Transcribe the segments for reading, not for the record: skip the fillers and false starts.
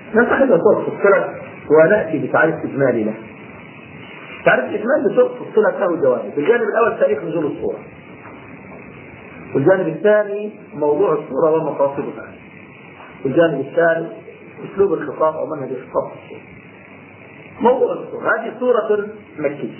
ننتقل إلى سورة فصلت ونأتي بتعريف إجمالي له. تعريف الإجمالي لسورة فصلت له جوانب. الجانب الأول تاريخ نزول السورة، والجانب الثاني موضوع السورة ومقاصدها، والجانب الثالث أسلوب الخطاب أو منهج الخطاب. موضوع السورة، هذه سورة مكية،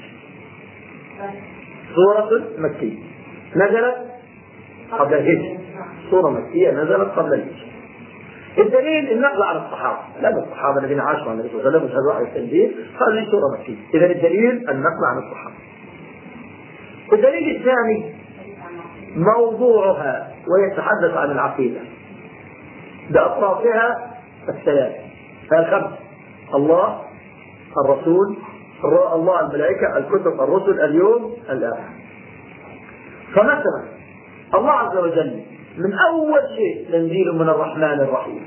سورة مكية نزلت قبل الهجرة، سورة مكية نزلت قبل الهجرة. الدليل النقل عن الصحابة، لأن الصحابة الذين عاشوا مع النبي صلى الله عليه وسلم وشهدوا على التنزيل هذه سورة مكية. إذا الدليل النقل عن الصحابة. الدليل الثاني موضوعها ويتحدث عن العقيدة بأطرافها الثلاثة الخمس: الله، الرسول، الله، الملائكة، الكتب، الرسل، اليوم الآخر. فمثلا الله عز وجل من أول شيء تنزيل من الرحمن الرحيم.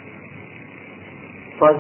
طيب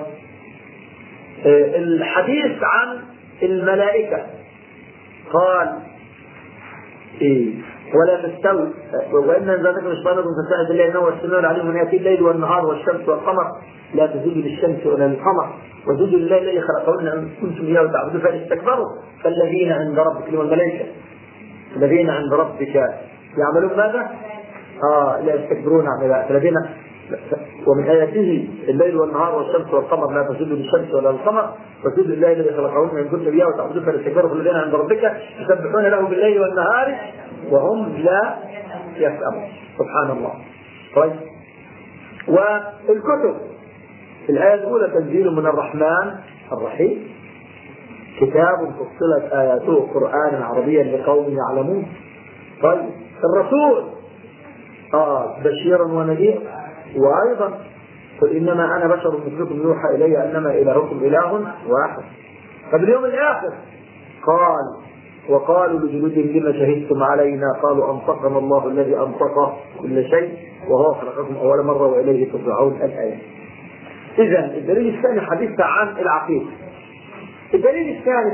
الحديث عن الملائكة قال إيه؟ ولا تستوي وإن أنزلناك من الشيطان فاستعذ بالله إنه والسميع العليم من يأتي الليل والنهار والشمس والقمر لا تسجدوا للشمس ولا للقمر واسجدوا لله الذي خلقهن إن كنتم إياه تعبدون فإن استكبروا فالذين عند ربك والملائكة الذين عند ربك يعملون ماذا؟ لا يستكبرون عن عبادته. الذين ومن آياته الليل والنهار والشمس والقمر لا تسجدوا للشمس ولا للقمر واسجدوا لله الذي خلقهن إن كنتم إياه تعبدون فإن استكبروا فالذين عند ربك يسبحون له بالليل والنهار وهم لا يفهمون. سبحان الله. طيب والكتب الآية الأولى تنزيل من الرحمن الرحيم كتاب فصلت آياته قرآنا عربيا لقوم يعلمون. طيب الرسول بشيرا ونذيرا. وأيضا قل إنما أنا بشر مثلكم يوحى إلي أنما إلهكم إله واحد. فباليوم الآخر قال وقالوا لجلودهم لما شهدتم علينا قالوا أنطقنا الله الذي أنطق كل شيء وهو خلقكم أول مرة وإليه ترجعون. الآية. إذن الدليل الثاني حديثنا عن العقيدة. الدليل الثالث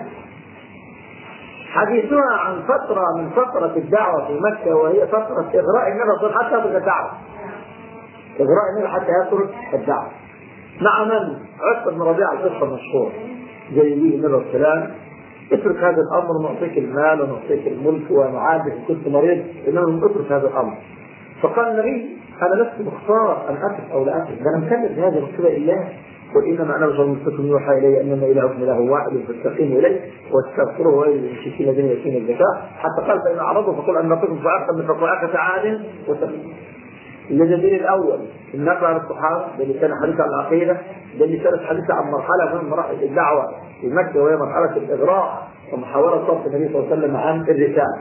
حديثنا عن فترة من فترة الدعوة في مكة وهي فترة إغراء النبي حتى يترك الدعوة. إغراء النبي حتى يترك الدعوة. مع من؟ عتبة بن ربيعة القصة المشهورة زي النبي صلى الله عليه وسلم اترك هذا الأمر نعطيك المال ونعطيك الملك ونعادك إن كنت مريض إنما اترك هذا الأمر. فقال النبي أنا لست مختار أن أترك أو لا أترك، أنا مكلف هذه رسول الله قل إنما أنا بشر مثلكم يوحى إلي أنما إلهكم إله واحد فاستقيموا إليه واستغفروه وإلى المشركين الذين يأتون الزكاة. حتى قال فإن أعرضوا فقل أن نطقكم فأحسن من فقاعة عاد وسلم. الدليل الأول النقل عن الصحابة، الذي كان حديث عن العقيدة، الذي كان حديث عن مرحلة من مراحل الدعوة في مكة وهي مرحلة الإغراء ومحاولة صرف النبي صلى الله عليه وسلم عن الرسالة.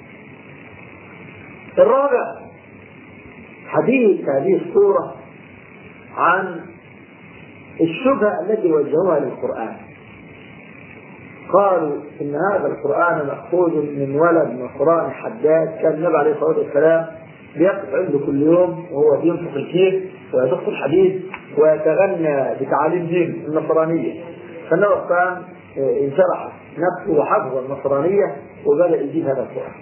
الرابع حديث هذه السورة عن الشبهة التي وجهوها للقرآن. قالوا إن هذا القرآن مأخوذ من ولد نصراني حداد كان النبي عليه الصلاة والسلام بيقف عنده كل يوم وهو بينفخ الكيس ويدق الحديد ويتغنى بتعاليم دين النصرانية. فالنبي كان انشرح نفسه وحفظ النصرانية وبدأ يجيب هذا القرآن.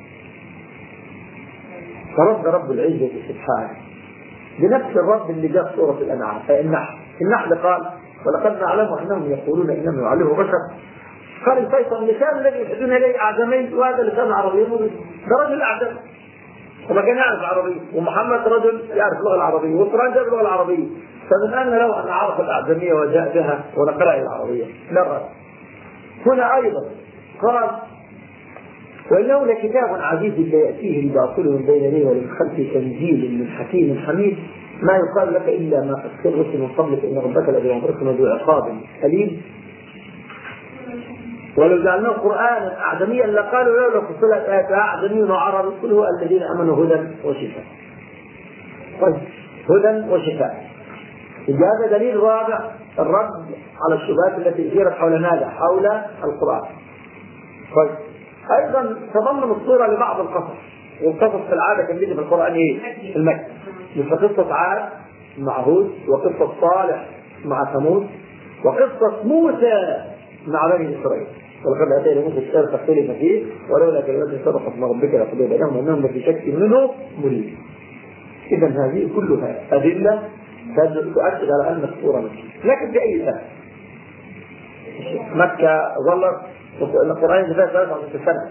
فرد رب العزة سبحانه بنفس الرب اللي جاء سورة الأنعام النحل قال ولقد نعلم أنهم يقولون إنما يعلمه بشر. قال الفيصل اللسان الذي يحدون إليه أعجمي وهذا لسان عربي ده رجل أعجم وما كان يعرف عربي ومحمد رجل يعرف اللغة العربية والقرآن جاء باللغة العربية. فمن أن له أن عرف الأعجمية وجاء بها ونقرأ العربية لا رأي. هنا أيضا قال وإنه لكتاب عزيز لا يأتيه الباطل من بين يديه ومن خلفه تنزيل من حكيم حميد ما يقال لك إلا ما قد رسل من قبلك إن ربك الذي ينصركم ذو عقاب أليم. ولو جعلناه قرآنا أعجميا لقالوا لولا فصلت آيات أعجمي وعربي قل هو الذين آمنوا هدى وشفاء. طيب هدى وشفاء. هذا دليل رابع الرد على الشبهات التي أثيرت حول ماذا؟ حول القرآن. طيب أيضا تضمن الصورة لبعض القصص، والقصص في العادة كان بيجي في القرآن إيه؟ في المكة. مثل قصة عاد مع هود وقصة صالح مع ثمود وقصة موسى مع بني إسرائيل. ولقد أتينا موسى الكتاب فاختلف فيه ولولا كلمات سبقت من ربك لقضي بينهم وإنهم لفي شك منه مريب. إذا هذه كلها أدلة تؤكد على أن الصورة مكة. لكن في أي سنة؟ مكة ظلت القرآن اللي فيها 23 سنة.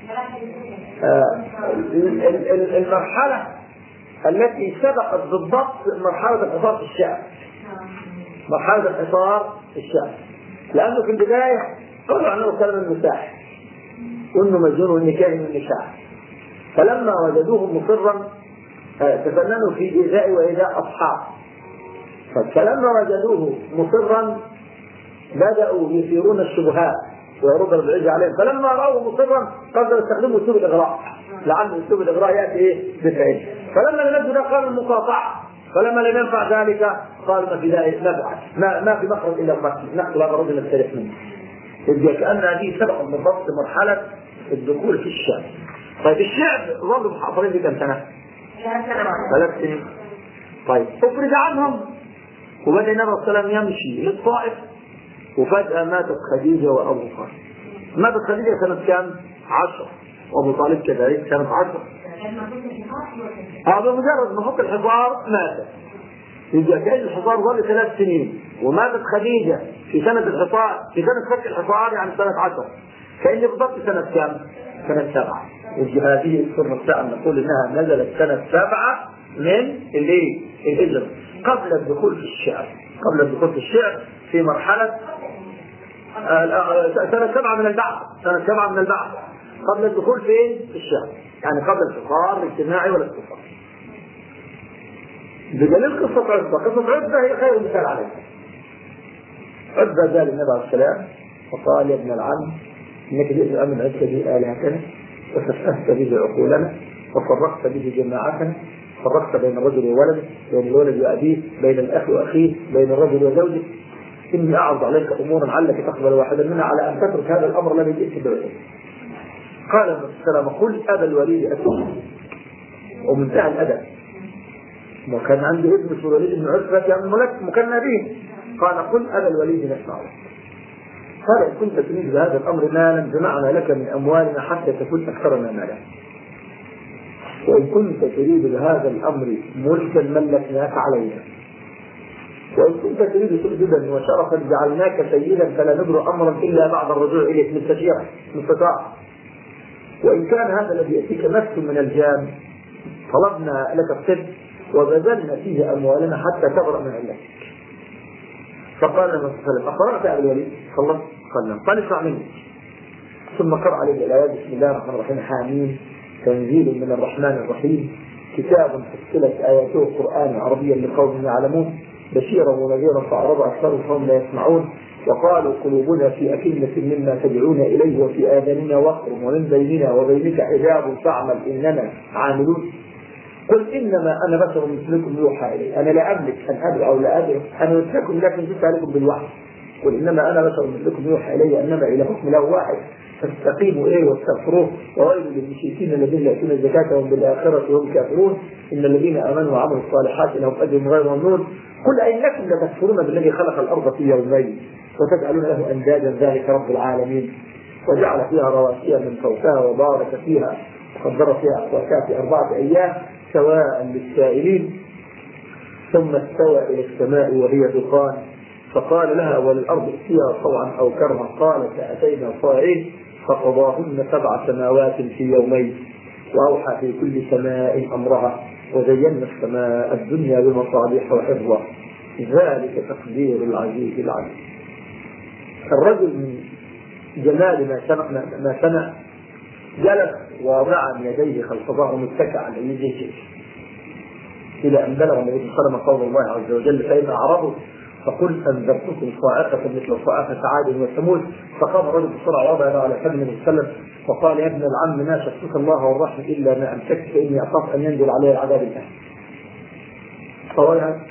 المرحلة التي سبقت بالضبط مرحلة الحصار في الشعب. مرحلة الحصار في الشعب، لأنه في البداية قالوا عنه كلام المساح وإنه مجنون وإنه كاهن وإنه شاعر. فلما وجدوه مصرا تفننوا في إيذاء وإيذاء أصحابه. فلما وجدوه مصرا بدأوا يثيرون الشبهات ويرد العز عليهم. فلما رأوه مصرا قدروا يستخدموا أسلوب الإغراء، لعل أسلوب الإغراء يأتي بالفعل. فلما لم يجدوا قالوا المقاطعة. فلما لم ينفع ذلك قالوا ما في ذلك نفع، ما في مخرج إلا المقتل، نقتل هذا الرجل نستريح منه. يبقى كأن هذه سبقت بالضبط مرحلة الدخول في الشعب. طيب الشعب ظلوا محاصرين في كم سنة؟ 3 سنين. طيب افرج عنهم وبدأ النبي صلى الله عليه وسلم يمشي للطائف، وفجأة ماتت خديجة وأبو طالب. ماتت خديجة سنة كام؟ 10، وأبو طالب كذلك سنة 10. هذا مجرد ما فك الحصار مات. يبقى كأن الحصار ظل 3 سنين، وماتت خديجة في سنة الحصار، في سنة فك الحصار يعني سنة 10. كأن بالضبط سنة كام؟ سنة 7. يبقى هذه السنة الساعة نقول إنها نزلت سنة 7 من الهجرة، قبل الدخول في الشعب. قبل الدخول في الشعب في مرحلة سنة 7 من البعث. سنة 7 من البعث قبل الدخول في الشعب، يعني قبل الحصار الاجتماعي والاقتصادي. بدليل قصة عتبة. قصة عتبة هي خير مثال عليها. عتبة جاء للنبي عليه السلام وقال يا ابن العم انك جئت امن عدت به الهتنا وسفهت به عقولنا وفرقت به جماعتنا، فرقت بين الرجل وولده، بين الولد وابيه، بين الاخ واخيه، بين الرجل وزوجه. اني اعرض عليك امورا علك تقبل واحدا منها على ان تترك هذا الامر الذي جئت به. قال النبي صلى الله عليه وسلم قل ابا الوليد اتوب. ومنتهى الادب، وكان عنده ابن اسمه الوليد بن عتبة كان مكنى به. قال قل ابا الوليد نسمعه. قال إن كنت تريد بهذا الأمر مالا جمعنا لك من أموالنا حتى تكون أكثرنا مالا، وإن كنت تريد بهذا الأمر ملكا ملكناك علينا، وإن كنت تريد سجدا وشرفا جعلناك سيدا فلا نبر أمرا إلا بعد الرجوع إليك مستطاع. وإن كان هذا الذي يأتيك نفس من الجان طلبنا لك الصدق وبذلنا فيه أموالنا حتى تبرأ من علتك. فقال النبي صلى الله عليه وسلم أقرأت أبي الوليد؟ قال اسمع مني. ثم قرأ عليه الآيات بسم الله الرحمن الرحيم حامين تنزيل من الرحمن الرحيم كتاب فصلت آياته قرآن عربيا لقوم يعلمون بشيرا ونذيرا فأعرض أكثرهم فهم لا يسمعون وقالوا قلوبنا في أكنة مما تدعون إليه وفي آذاننا وقر ومن بيننا وبينك حجاب فاعمل إننا عاملون. قل إنما أنا بشر مثلكم يوحى إلي. أنا لا أملك أن أدعو أو لا أدعو، أنا مثلكم لكن جئت عليكم بالوحي. قل إنما أنا بشر مثلكم يوحى إلي أنما إلهكم إله واحد فاستقيموا إليه واستغفروه وويل للمشركين الذين لا يؤتون الزكاة وهم بالآخرة هم كافرون إن الذين آمنوا وعملوا الصالحات لهم أجر غير ممنون. قل أئنكم لتكفرون بالذي خلق الأرض في يومين وتجعلون له أندادا ذلك رب العالمين وجعل فيها رواسي من فوقها وبارك فيها وقدر فيها أقواتها في 4 أيام سواء للسائلين ثم استوى إلى السماء وهي دخان فقال لها وللأرض ائتيها طوعا أو كرها قالت أتينا طائعين فقضاهن 7 سماوات في يومين وأوحى في كل سماء أمرها وزينا السماء الدنيا بمصابيح وحفظا ذلك تقدير العزيز العليم. الرجل من جمال ما سمع جلس ووضع يديه خلف ظهره متكئا على يديه إلى أن بلغ النبي صلى الله عليه وسلم قول الله عز وجل فإن أعرضوا فقل أنذرتكم صاعقة مثل صاعقة عاد وثمود. فقام الرجل بسرعة وضع على فم النبي صلى الله عليه وسلم فقال يا ابن العم ما شفتك الله والرحمة إلا ما أمسكت فإني أخاف أن ينزل علي العذاب الآن. قال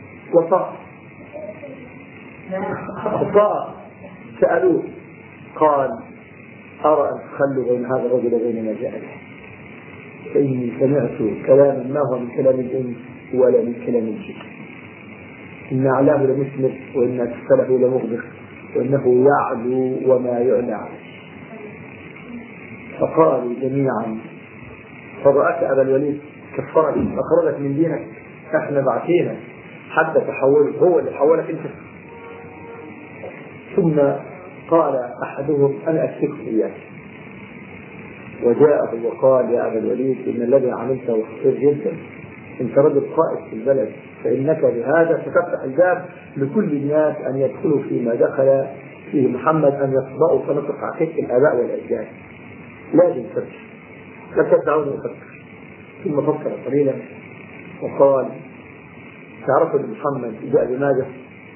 وصار سألوه قال أرى أن تخلوا بين هذا الرجل وبين ما جاء به فإني سمعت كلاما ما هو من كلام الإنس ولا من كلام الجن إن أعلاه لمثمر وإن أسفله لمغدق وإنه يعلو وما يعلى عليه. فقالوا جميعا فرأك أبا الوليد كفرك أخرجك من دينك احنا بعثينا حتى تحوله، هو اللي حولك أنت. ثم قال أحدهم أنا أكفيك إياك، وجاءه وقال يا أبا الوليد إن الذي عملته خطير جدا، أنت رجل قائد في البلد، فإنك بهذا ستفتح الباب لكل الناس أن يدخلوا فيما دخل فيه محمد، أن يصدقوا فنطق عقيدة الآباء والأجداد. لازم تفكر، لا تدعوني أفكر. ثم فكر قليلا وقال تعرف أن محمد جاء بماذا؟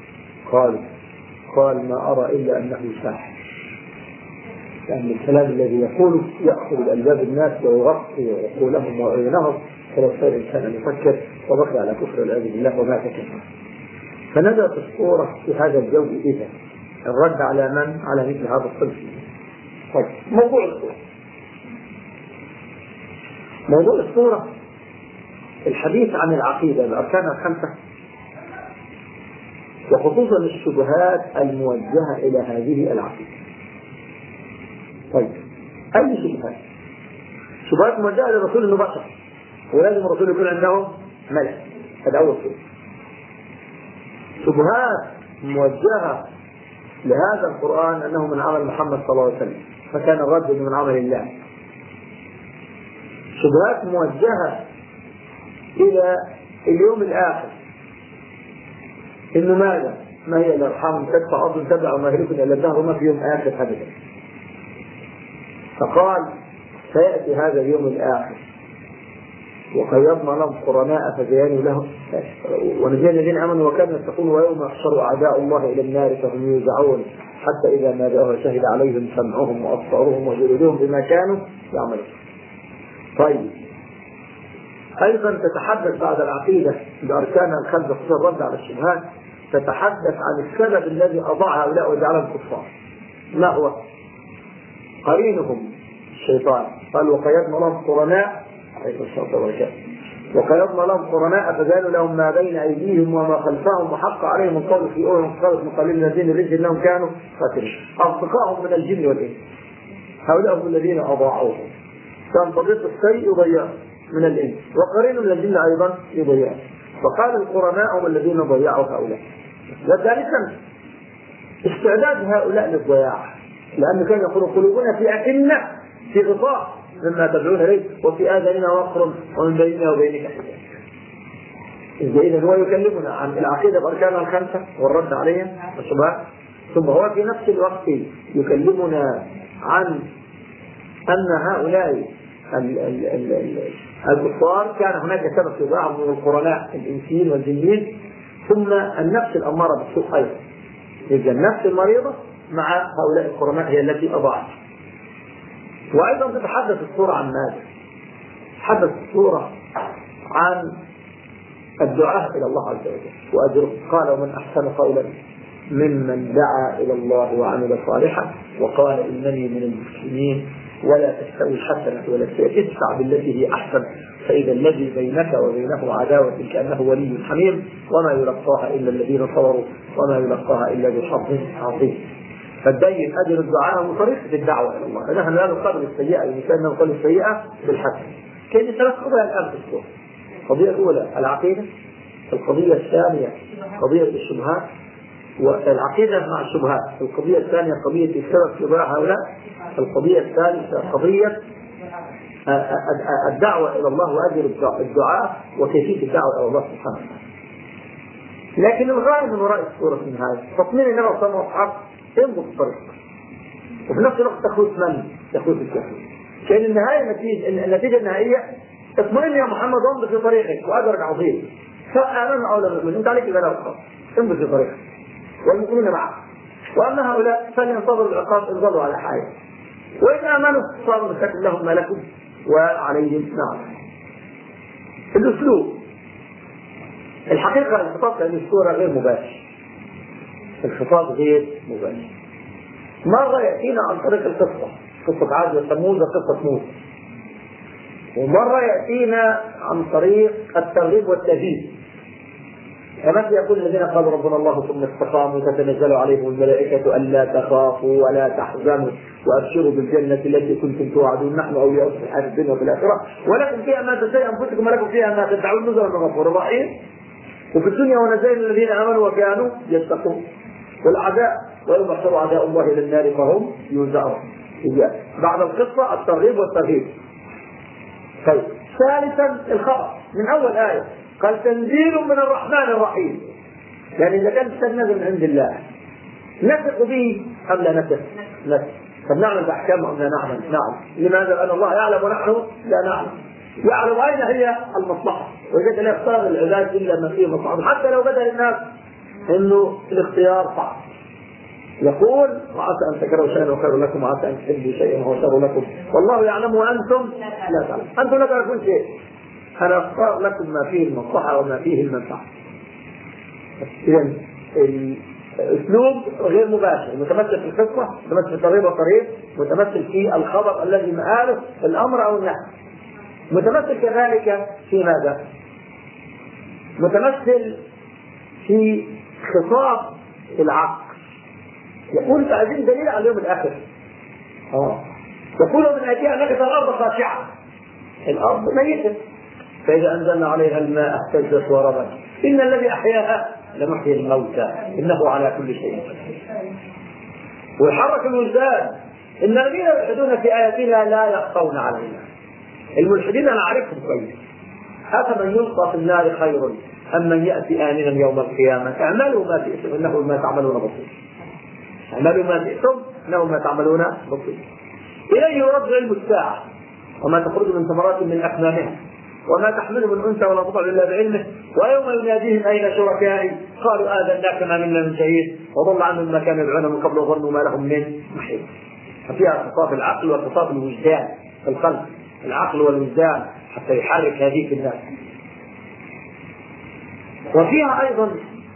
قال ما أرى إلا أنه ساحر، لأن الكلام الذي يقوله يأخذ الألباب الناس ويغطي عقولهم وعيونهم، فلو صار الإنسان أن يفكر وبقي على كفر والعياذ بالله ومات كفرا. فنزلت الصورة في هذا الجو إذا الرد على من؟ على مثل هذا الصنف. طيب موضوع الصورة الحديث عن العقيدة بأركانها الخمسة، وخصوصا الشبهات الموجهة إلى هذه العقيدة. طيب أي شبهات؟ شبهات موجهة للرسول إنه بشر ولازم الرسول يكون عنده ملك، هذا أول شيء. شبهات موجهة لهذا القرآن أنه من عمل محمد صلى الله عليه وسلم فكان الرد من عمل الله. شبهات موجهة إلى اليوم الآخر، إنه ماذا؟ ما هي الأرحام تدفع أرض تدع وما يهلكنا إلا الدهر وما في يوم آخر أبدا. فقال سيأتي هذا اليوم الآخر وقيضنا لهم قرناء فزينوا لهم ونجينا الذين آمنوا وكانوا يتقون ويوم يحشر أعداء الله إلى النار فهم يوزعون حتى إذا ما جاءوا شهد عليهم سمعهم وأبصارهم وجلودهم بما كانوا يعملون. طيب أيضا تتحدث بعد العقيدة بأركانها الخمسة في الرد على الشبهات، تتحدث عن السبب الذي أضاع هؤلاء وجعلهم كفار. ما هو؟ قرينهم الشيطان. قال وقيضنا لهم قرناء وقيضنا لهم قرناء فزالوا لهم ما بين أيديهم وما خلفهم وحق عليهم القول في أولهم قالت مقابل الذين الذين إنهم كانوا قاتلين. أصدقائهم من الجن والإنس هؤلاء هم الذين أضاعوهم، كان طريق السيء يضيع من الإنس وقرين من الجن أيضا يضيع. فقال القرناء هم الذين ضيعوا هؤلاء. وثالثا استعداد هؤلاء للضياع، لأنه كان يقول قلوبنا في أكنة في غطاء مما تدعون إليه وفي آذاننا وقر ومن بيننا وبينك حجاب. إذا هو يكلمنا عن العقيدة بأركانها الخمسة والرد عليها والشبهات، ثم هو في نفس الوقت يكلمنا عن أن هؤلاء الكفار كان هناك سبب في بعض من القرناء الإنسيين والجنين، ثم النفس الأمارة بالسوء أيضا. إذا النفس المريضة مع هؤلاء القرناء هي التي أضاعت. وأيضا تتحدث السورة عن ماذا؟ تتحدث السورة عن الدعاء إلى الله عز وجل وأجره. قال ومن أحسن قولا ممن دعا إلى الله وعمل صالحا وقال إنني من المسلمين ولا تستوي الحسنة ولا السيئة ادفع بالتي هي أحسن فإذا الذي بينك وبينه عداوة كأنه ولي حميم وما يلقاها إلا الذين صبروا وما يلقاها إلا ذو حظ عظيم. فتبين أجر الدعاء من طريقة الدعوة إلى الله. نحن لا نقابل السيئة بمثال نقابل السيئة بالحسن. كان ثلاث قضايا الآن في السورة. القضية الأولى العقيدة، القضية الثانية قضية الشبهات والعقيدة مع الشبهات، القضية الثانية قضية السبب في ضياع هؤلاء، القضية الثالثة قضية الدعوة إلى الله وأجر الدعاء وكيفية الدعوة إلى الله سبحانه وتعالى. لكن الغاية من وراء السورة في النهاية تطمين النبي صلى الله عليه وسلم يمضي في الطريق، وفي نفس الوقت تخويف من؟ تخويف الكافرين. كان النتيجة النهائية اطمئن يا محمد وامضي في طريقك وأجرك عظيم، سواء آمن أو لم يؤمن أنت عليك البلاء والخير، امضي في طريقك والمؤمنون معك. وأما هؤلاء فلينتظروا العقاب إن ظلوا على حاجة، وإن آمنوا صاروا مستكبر لهم ما لكم وعليهم نعم. الأسلوب الحقيقة الخطاب لأن السورة غير مباشر، الخطاب غير مباشر. مرة يأتينا عن طريق القصة، قصة عاد وثمود وقصة موسى، ومرة يأتينا عن طريق الترغيب والتهديد. كما يقول الذين قالوا ربنا الله ثم استقاموا تتنزل عليهم الملائكة ألا تخافوا ولا تحزنوا وأبشروا بالجنة التي كنتم توعدون نحن أولياؤكم في الحياة الدنيا وفي الآخرة ولكم فيها ما تشتهي أنفسكم ولكم فيها ما تدعون نزلا من غفور رحيم. وفي الدنيا ونزين الذين آمنوا وكانوا يتقون. والأعداء ويوم يحشر أعداء الله إلى النار فهم يوزعون. بعد القصة الترغيب والترهيب. طيب ثالثا الخبر من أول آية قال تنزيل من الرحمن الرحيم. يعني إذا كان نزل من عند الله نثق به أم لا نثق؟ نثق. طب نعمل بأحكام أم لا نعمل؟ نعم. لماذا؟ لأن الله يعلم ونحن لا نعلم. يعلم أين هي المصلحة، وإذا لا يختار العباد إلا ما فيه مصلحة، حتى لو بدا الناس إنه الاختيار صعب. يقول وعسى أن تكرهوا شيئا وخير لكم وعسى أن تحبوا شيئا وهو شر لكم والله يعلم وأنتم لا تعلمون. أنتم لا تعرفون شيء، أنا أختار لكم ما فيه المصلحة وما فيه المنفعة. إذا الأسلوب غير مباشر، متمثل في القصة، متمثل في الترغيب والترهيب، متمثل في الخبر الذي مآله الأمر أو النهي، متمثل كذلك في ماذا؟ متمثل في خطاب العقل. يقول عايزين دليل على اليوم الآخر. يقول من آتيها أنك ترى الأرض خاشعة، الأرض ميتة فإذا أنزلنا عليها الماء اهتزت وربت إن الذي أحياها لمحيي الموتى إنه على كل شيء قدير. ويحرك الوجدان إن الذين يلحدون في آياتنا لا يخفون علينا. الملحدين أنا أعرفهم كويس. أفمن يلقى في النار خير أم من يأتي آمنا يوم القيامة اعملوا ما شئتم إنه ما تعملون بصير. اعملوا ما شئتم إنه ما تعملون بصير. إليه يرد علم الساعة وما تخرج من ثمرات من أكمامها وما تحمل من أنثى ولا تضع إلا بعلمه ويوم يناديهم أين شركائي قالوا آذناك ما منا من شهيد وضل عنهم ما كانوا يدعون من قبل وظنوا ما لهم من محيط. ففيها خطاب العقل وخطاب الوجدان في القلب، العقل والوجدان حتى يحرك هذه الناس. وفيها أيضا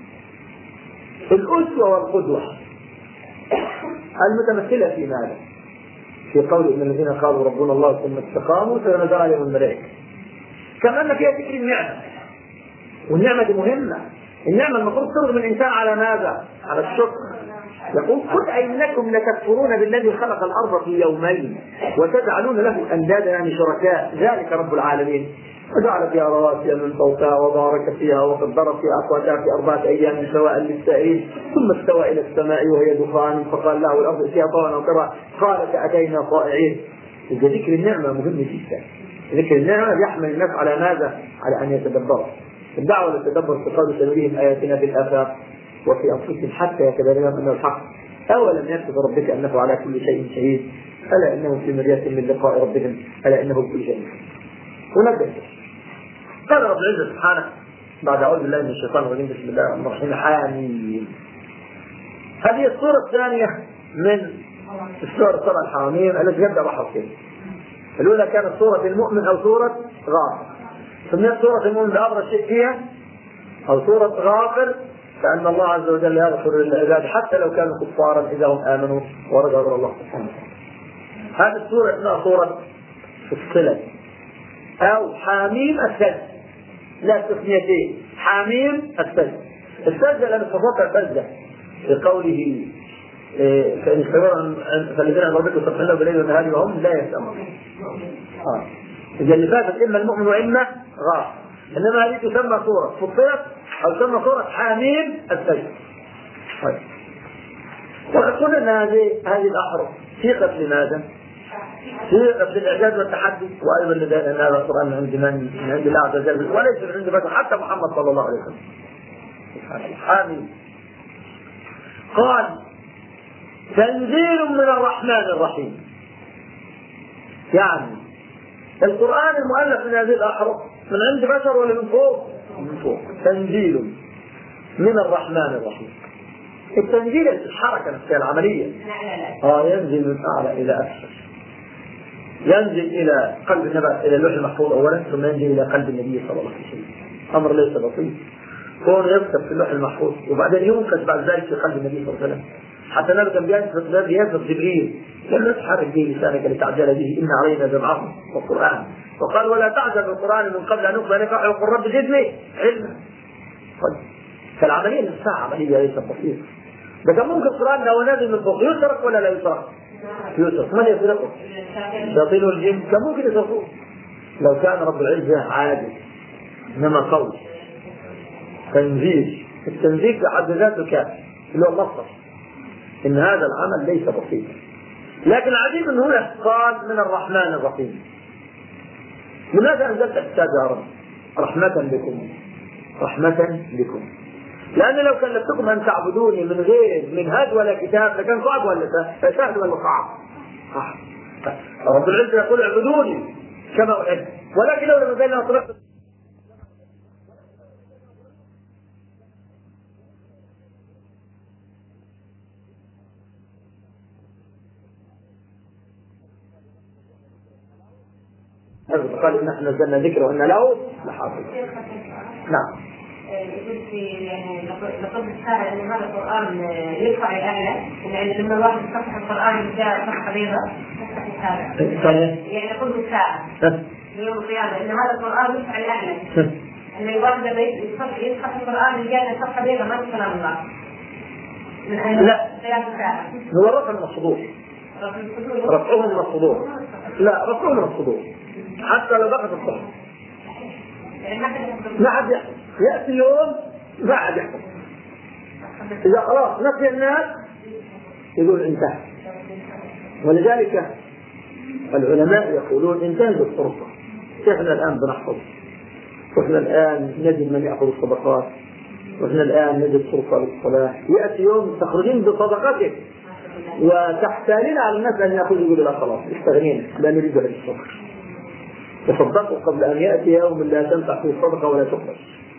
الأسوة والقدوة المتمثلة في ماذا؟ في قول إن الذين قالوا ربنا الله ثم استقاموا سينزل عليهم الملائكة. كما أن فيها ذكر النعمة، والنعمة دي مهمة. النعمة المفروض ترغم الإنسان على ماذا؟ على الشكر. يقول قل أئنكم لتكفرون بالذي خلق الأرض في يومين وتجعلون له أندادا يعني شركاء ذلك رب العالمين وجعل فيها رواسي من فوقها وبارك فيها وقدر فيها أقواتها في 4 أيام سواء للسائلين ثم استوى إلى السماء وهي دخان فقال له الأرض ائتيها طوعا أو كرها قالت أتينا طائعين. إذا ذكر النعمة مهم جدا. ذكر النعمة يحمل الناس على ماذا؟ على أن يتدبروا. الدعوة للتدبر في قول سنريهم آياتنا في الآفاق وفي أنفسهم حتى يتبين لهم أنه الحق. أولم يكتب ربك أنه على كل شيء شهيد ألا إنه في مرية من لقاء ربهم ألا إنه بكل شيء. ونبدأ قال رب العزة سبحانه بعد أعوذ بالله من الشيطان الرجيم بسم الله الرحمن الرحيم حاميم. هذه السورة الثانية من السور 7 الحاميم التي يبدأ بحرفين. الأولى كانت سورة المؤمن أو سورة غافر. سميت سورة المؤمن بأبرز شيء فيها أو سورة غافر لأن الله عز وجل يغفر للعباد حتى لو كانوا كفارا إذا هم آمنوا ورجعوا إلى الله سبحانه وتعالى. هذه السورة اسمها سورة الصلة أو حاميم السجدة. لا تسميتين حاميم السجدة. السجدة لأن صفاتها السجدة في قوله فالذين عن ربك يسبحون بالليل والنهار وهم لا يسأمون. إذا اللي فاتت إما المؤمن وإما غافر. إنما هذه تسمى سورة فصلت أو تسمى سورة حاميم السجدة. طيب وقلنا أن هذه الأحرف ثقة لماذا؟ ثقة للإعجاز والتحدي وأيضا لذلك أن هذا القرآن من عند الله عز وجل وليس من عند بشر حتى محمد صلى الله عليه وسلم. حاميم قال تنزيل من الرحمن الرحيم. يعني القرآن المؤلف من هذه الأحرف من عند بشر ولا من فوق؟ من فوق. تنزيل من الرحمن الرحيم. التنزيل الحركة نفسها العملية ينزل من أعلى إلى أسفل. ينزل إلى قلب النبي إلى اللوح المحفوظ أولا ثم ينزل إلى قلب النبي صلى الله عليه وسلم. أمر ليس بسيط. كون يكتب في اللوح المحفوظ وبعدين ينقذ بعد ذلك في قلب النبي صلى الله عليه وسلم. حتى النبي كان بينزل جبريل لم يتحرك به لسانك لتعجل به إن علينا جمعه والقرآن وقال ولا تعجل بالقرآن من قبل أن يقبل لك وقل رب زدني علما. فالعملية نفسها عملية ليست بسيطة. ده كان ممكن القرآن لو نازل من فوق يترك ولا لا يترك؟ يترك. من يتركه؟ شياطين والجن كان ممكن يتركوه لو كان رب العزة عادل. إنما قول تنزيل. التنزيل في حد ذاته كافي اللي هو المصدر، إن هذا العمل ليس بسيطا. لكن عجيب أن هنا قال من الرحمن الرحيم. لماذا أنزلت الكتاب يا رب؟ رحمة بكم، رحمة بكم. لأن لو كلفتكم أن تعبدوني من غير منهج ولا كتاب لكان صعب ولا سهل ولا صعب؟ رب العزة يقول اعبدوني كما أحب، ولكن لو لم يزلنا طريقة قال إن احنا نزلنا ذكر وإن له لحافظ. نعم. يقول في يعني لقد الساعة أن هذا القرآن يرفع الأعلى، يعني لما الواحد يفتح القرآن جاء صفحة بيضاء يفتح الساعة. يعني يقول الساعة يوم القيامة أن هذا القرآن يرفع الأعلى. أن الواحد لما يفتح القرآن جاء صفحة بيضاء ما في كلام الله. لا هو رفع من الصدور. رفعه من الصدور. لا رفعه من الصدور. حتى لو بقت الصحة ما حد يحكم. يأتي يوم ما حد يحكم. إذا خلاص نفي الناس يقول انتهى. ولذلك العلماء يقولون انتهت الفرصة. احنا الآن بنحفظ، واحنا الآن نجد من يأخذ الصدقات، واحنا الآن نجد فرصة للصلاة. يأتي يوم تخرجين بصدقتك وتحتالين على الناس أن يأخذوا يقولوا لا خلاص استغنينا لا نريد هذه الصدقة. تصدقوا قبل أن يأتي يوم لا تنفع فيه الصدقة ولا تقبل.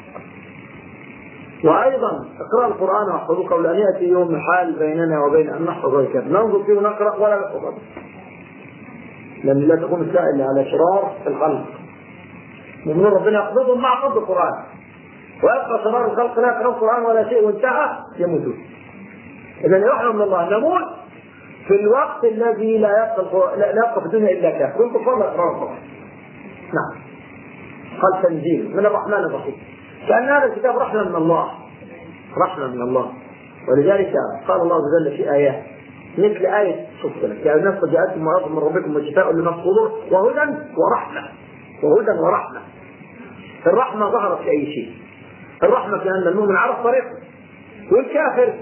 وأيضا اقرأ القرآن واحفظوه قبل أن يأتي يوم الحال بيننا وبين أن نحفظ الكتاب ننظر فيه ونقرأ ولا نحفظ، لأن لا تكون السائل على شرار الخلق. مؤمنون ربنا يقبضهم مع قبض القرآن، ويبقى شرار الخلق لا يقرأ القرآن ولا شيء وانتهى يموتون. إذا يرحم الله نموت في الوقت الذي لا يبقى في الدنيا إلا كافر. كنت فضل إقرار القرآن. نعم. قال تنزيل من الرحمن الرحيم، كأن هذا الكتاب رحمة من الله، رحمة من الله. ولذلك قال الله عز وجل في آيات مثل آية فصلت يعني الناس جاءتكم موعظة من ربكم وشفاء لما في الصدور وهدى ورحمة، وهدى ورحمة. الرحمة ظهرت في أي شيء. الرحمة كأن المؤمن عرف طريقه، والكافر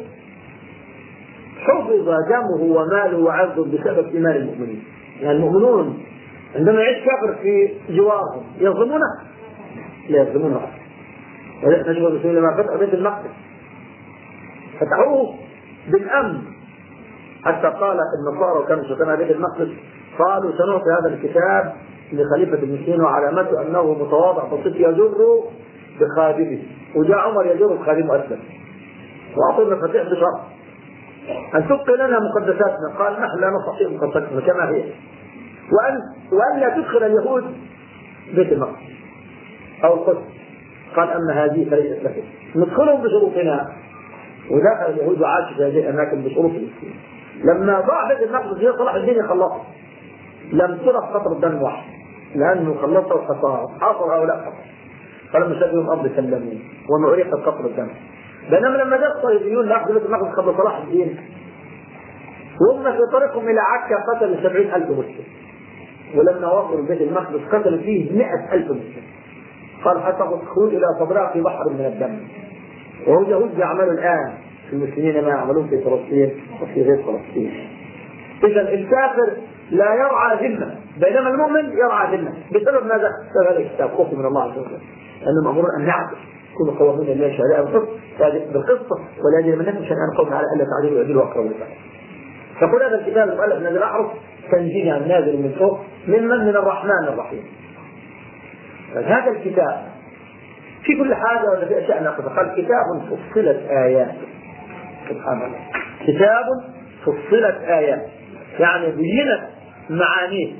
حفظ دمه وماله وعرضه بسبب إيمان المؤمنين. يعني المؤمنون عندما يعيش كافر في جوارهم يظلمونه؟ لا يظلمونه. نجد المسلمين لما فتحوا بيت المقدس فتحوه بالأمن، حتى قال النصارى وكانوا سكناء بيت المقدس قالوا سنعطي هذا الكتاب لخليفة المسلمين وعلامته أنه متواضع بسيط يجر بخادمه. وجاء عمر يجر بخادمه أسلم وأعطوا المفاتيح بشرط أن تبقي لنا مقدساتنا. قال نحن لا نستطيع مقدساتنا كما هي، وأن لا تدخل اليهود بيت المقدس أو القدس. قال أما هذه فليست لكم، ندخلهم بشروطنا. ودخل اليهود وعاشوا في هذه الأماكن بشروط المسلمين. لما ضاع بيت المقدس هي صلاح الدين خلصه، لم ترف قطر الدم واحد لأنه خلصه وحصار حاصر هؤلاء قطر. فلما شافوا الأرض سلموا وما أريق قطر الدم. بينما لما جاء الصليبيون لأخذ بيت المقدس قبل صلاح الدين وهم في طريقهم إلى عكا قتلوا 70,000 مسلم، ولما وصلوا بيت المقدس قتلوا فيه 100,000 مسلم. قال حتى تدخلوا إلى صدراء في بحر من الدم. وهو يهود يعملوا الآن في المسلمين ما يعملون في فلسطين وفي غير فلسطين. إذا الكافر لا يرعى ذمة بينما المؤمن يرعى ذمة. بسبب ماذا؟ بسبب هذا الكتاب خوف من الله عز وجل، لأنهم أمرون أن نعبد كل قوامون الله شهداء بالقصة ولا يجري من نفسه شيئا قوم على ألا تعديل ويعدل وأقرب للفعل. فقل هذا الكتاب المؤلف نازل الأحرف تنزيل عن نازل من فوق من الرحمن الرحيم. هذا الكتاب في كل حاجة ولا في أشياء ناقصة. قال كتاب فصلت آيات. سبحان الله، كتاب فصلت آيات يعني بينت معانيه.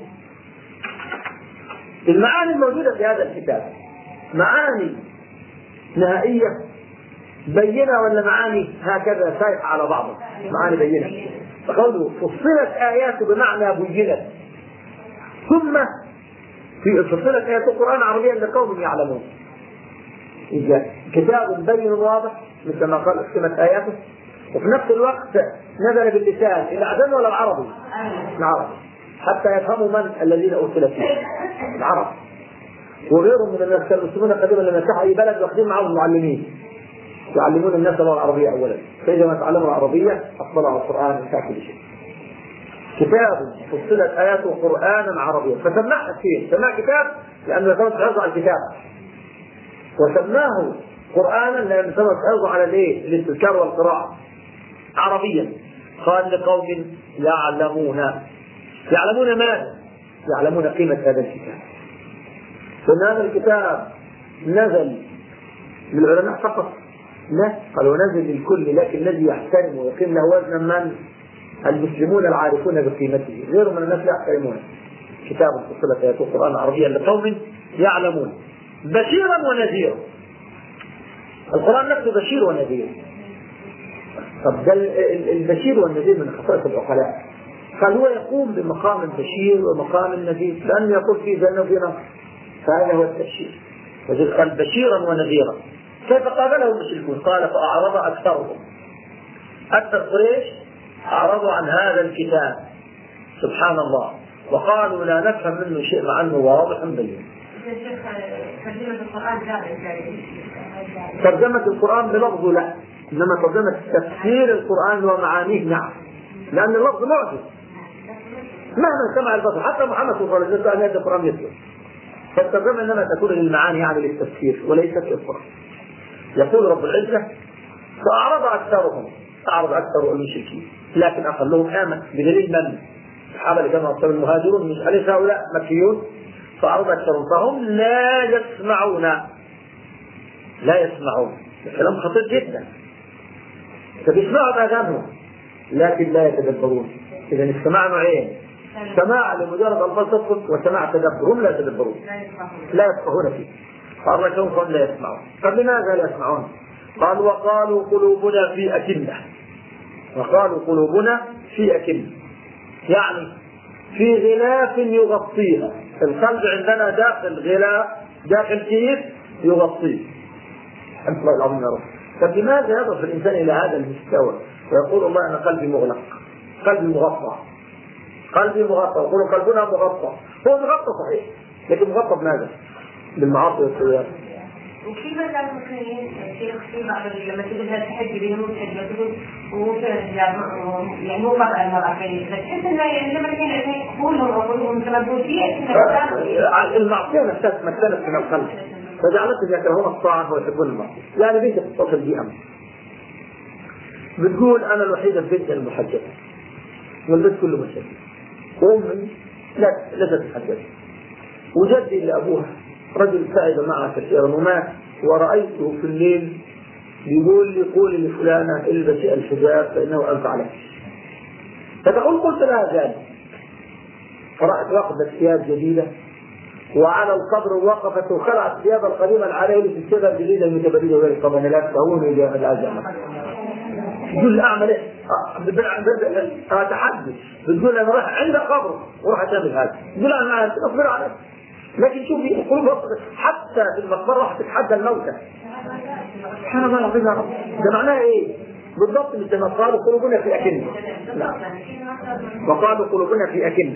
المعاني الموجودة في هذا الكتاب معاني نهائية بينة ولا معاني هكذا سايحة على بعضها؟ معاني بينة. فقوله فصلت آيات بمعنى بينت. ثم في فصلت آيات القرآن عربيا لقوم يعلمون. إذا كتاب بين واضح مثل ما قال اختمت آياته، وفي نفس الوقت نزل باللسان الأعجمي ولا العربي؟ العربي، حتى يفهموا من الذين أرسل فيه العرب. وغيرهم من الناس كانوا يسلمون قديما لما فتحوا أي بلد واخذين معهم المعلمين يعلمون الناس اللغة العربية أولا، فإذا ما تعلموا العربية أطلعوا على القرآن انتهى كل شيء. كتاب فصلت آياته قرآنا عربيا، فسماه فيه سماه كتاب لأنه سبب حفظ على الكتاب، وسماه قرآنا لأنه سبب حفظ على الاستذكار والقراءة عربيا. قال لقوم يعلمون ماذا؟ يعلمون قيمة هذا الكتاب. فإن هذا الكتاب نزل للعلماء فقط؟ لا، قالوا نزل للكل، لكن الذي يحترم ويقيم له وزنا من؟ المسلمون العارفون بقيمته، غير من الناس لا يحترمونه. كتاب فصلت آياته قرآنا عربيا لقوم يعلمون بشيرا ونذيرا. القرآن نفسه بشير ونذير. طب ده البشير والنذير من خصائص العقلاء، قال هو يقوم بمقام البشير ومقام النذير، لأنه يقول فيه جنة وفيه نار، فهذا هو التبشير. وذلك قال بشيرا ونذيرا. كيف قابله المشركون؟ قال فأعرض أكثرهم، أكثر قريش أعرضوا عن هذا الكتاب سبحان الله، وقالوا لا نفهم منه شيء مع أنه واضح بين. ترجمة القرآن بلفظه لا، إنما ترجمة تفسير القرآن ومعانيه نعم، لأن اللفظ معجز مهما سمع البصر، حتى محمد صلى الله عليه وسلم قال هذا القرآن يسير، فالترجمة إنما تكون للمعاني يعني للتفسير وليست للقرآن. يقول رب العزة فأعرض أكثرهم، أعرض أكثر المشركين، لكن أقلهم آمن بدليل من؟ الصحابة اللي كانوا أكثر المهاجرون، مش أليس هؤلاء مكيون؟ فأعرض أكثرهم فهم لا يسمعون. لا يسمعون، الكلام خطير جدا. فبيسمعوا بأذانهم لكن لا يتدبرون. إذا السماع نوعين، سماع لمجرد الفاظ تسقط، وسماع تدبر، هم لا يتدبرون لا يفقهون فيه. فالرجل هم لا يسمعون. فلماذا لا يسمعون؟ قال وقالوا قلوبنا في أكنة، وقالوا قلوبنا في أكنة يعني في غلاف يغطيها. القلب عندنا داخل غلاف، داخل كيس يغطيه. الحمد لله العظيم يا رب. فلماذا يضعف الإنسان إلى هذا المستوى ويقول الله أنا قلبي مغلق، قلبي مغطى، قلبي مغطى، ويقول قلبنا مغطى. هو مغطى صحيح، لكن مغطى بماذا؟ بالمعاصي والسيئات. وفي مثلا في بعض لما تقول لها تحب بينهم تقول يعني مو وضع المرأة تحس انه يعني لما كان يقولهم او يقولهم متلبسين المعصية نفسها تمثلت من القلب فجعلتهم يكرهون الطاعة ويحبون المعصية. يعني بنت تتصل بي أمر بتقول أنا الوحيدة في بنت المحجبة والبيت كله مشاكل، وأمي لا تتحجب، وجدي اللي أبوها رجل سائد معها كثيرا ومات، ورأيته في الليل بيقول لي قولي لفلانة البسي الحجاب فإنه أنفع لك. فتقول قلت لها ذلك، فرأت واخذت ثياب جديدة وعلى القبر وقفت وخلعت الثياب القديمة العليا للثياب الجديدة المتبدلة وهي طبعا لا تفهموني جاء الأجامة. تقول أعمل إيه؟ أتحدث، بتقول أنا راح عند قبر وراح أعمل هذا، تقول أنا أصبر عليه. لكن شوفي القلوب حتى في المقبرة راح تتحدى الموتى. سبحان الله العظيم يا رب. ده معناه إيه؟ بالضبط مثل ما قالوا قلوبنا في أكنة. لا، وقالوا قلوبنا في أكنة.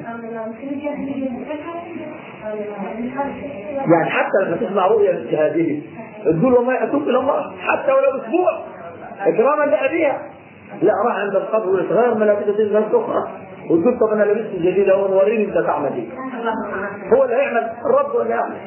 يعني حتى لما تسمع رؤيا هذه تقول وما أتوب إلى الله حتى ولو أسبوع إكراما لأبيها، لا راح عند القبر ويتغير ملابسه تلبس أخرى وتقول طب أنا لبست جديدة ونوريني أنت تعمل إيه؟ هو اللي هيعمل الرب ولا يعمل؟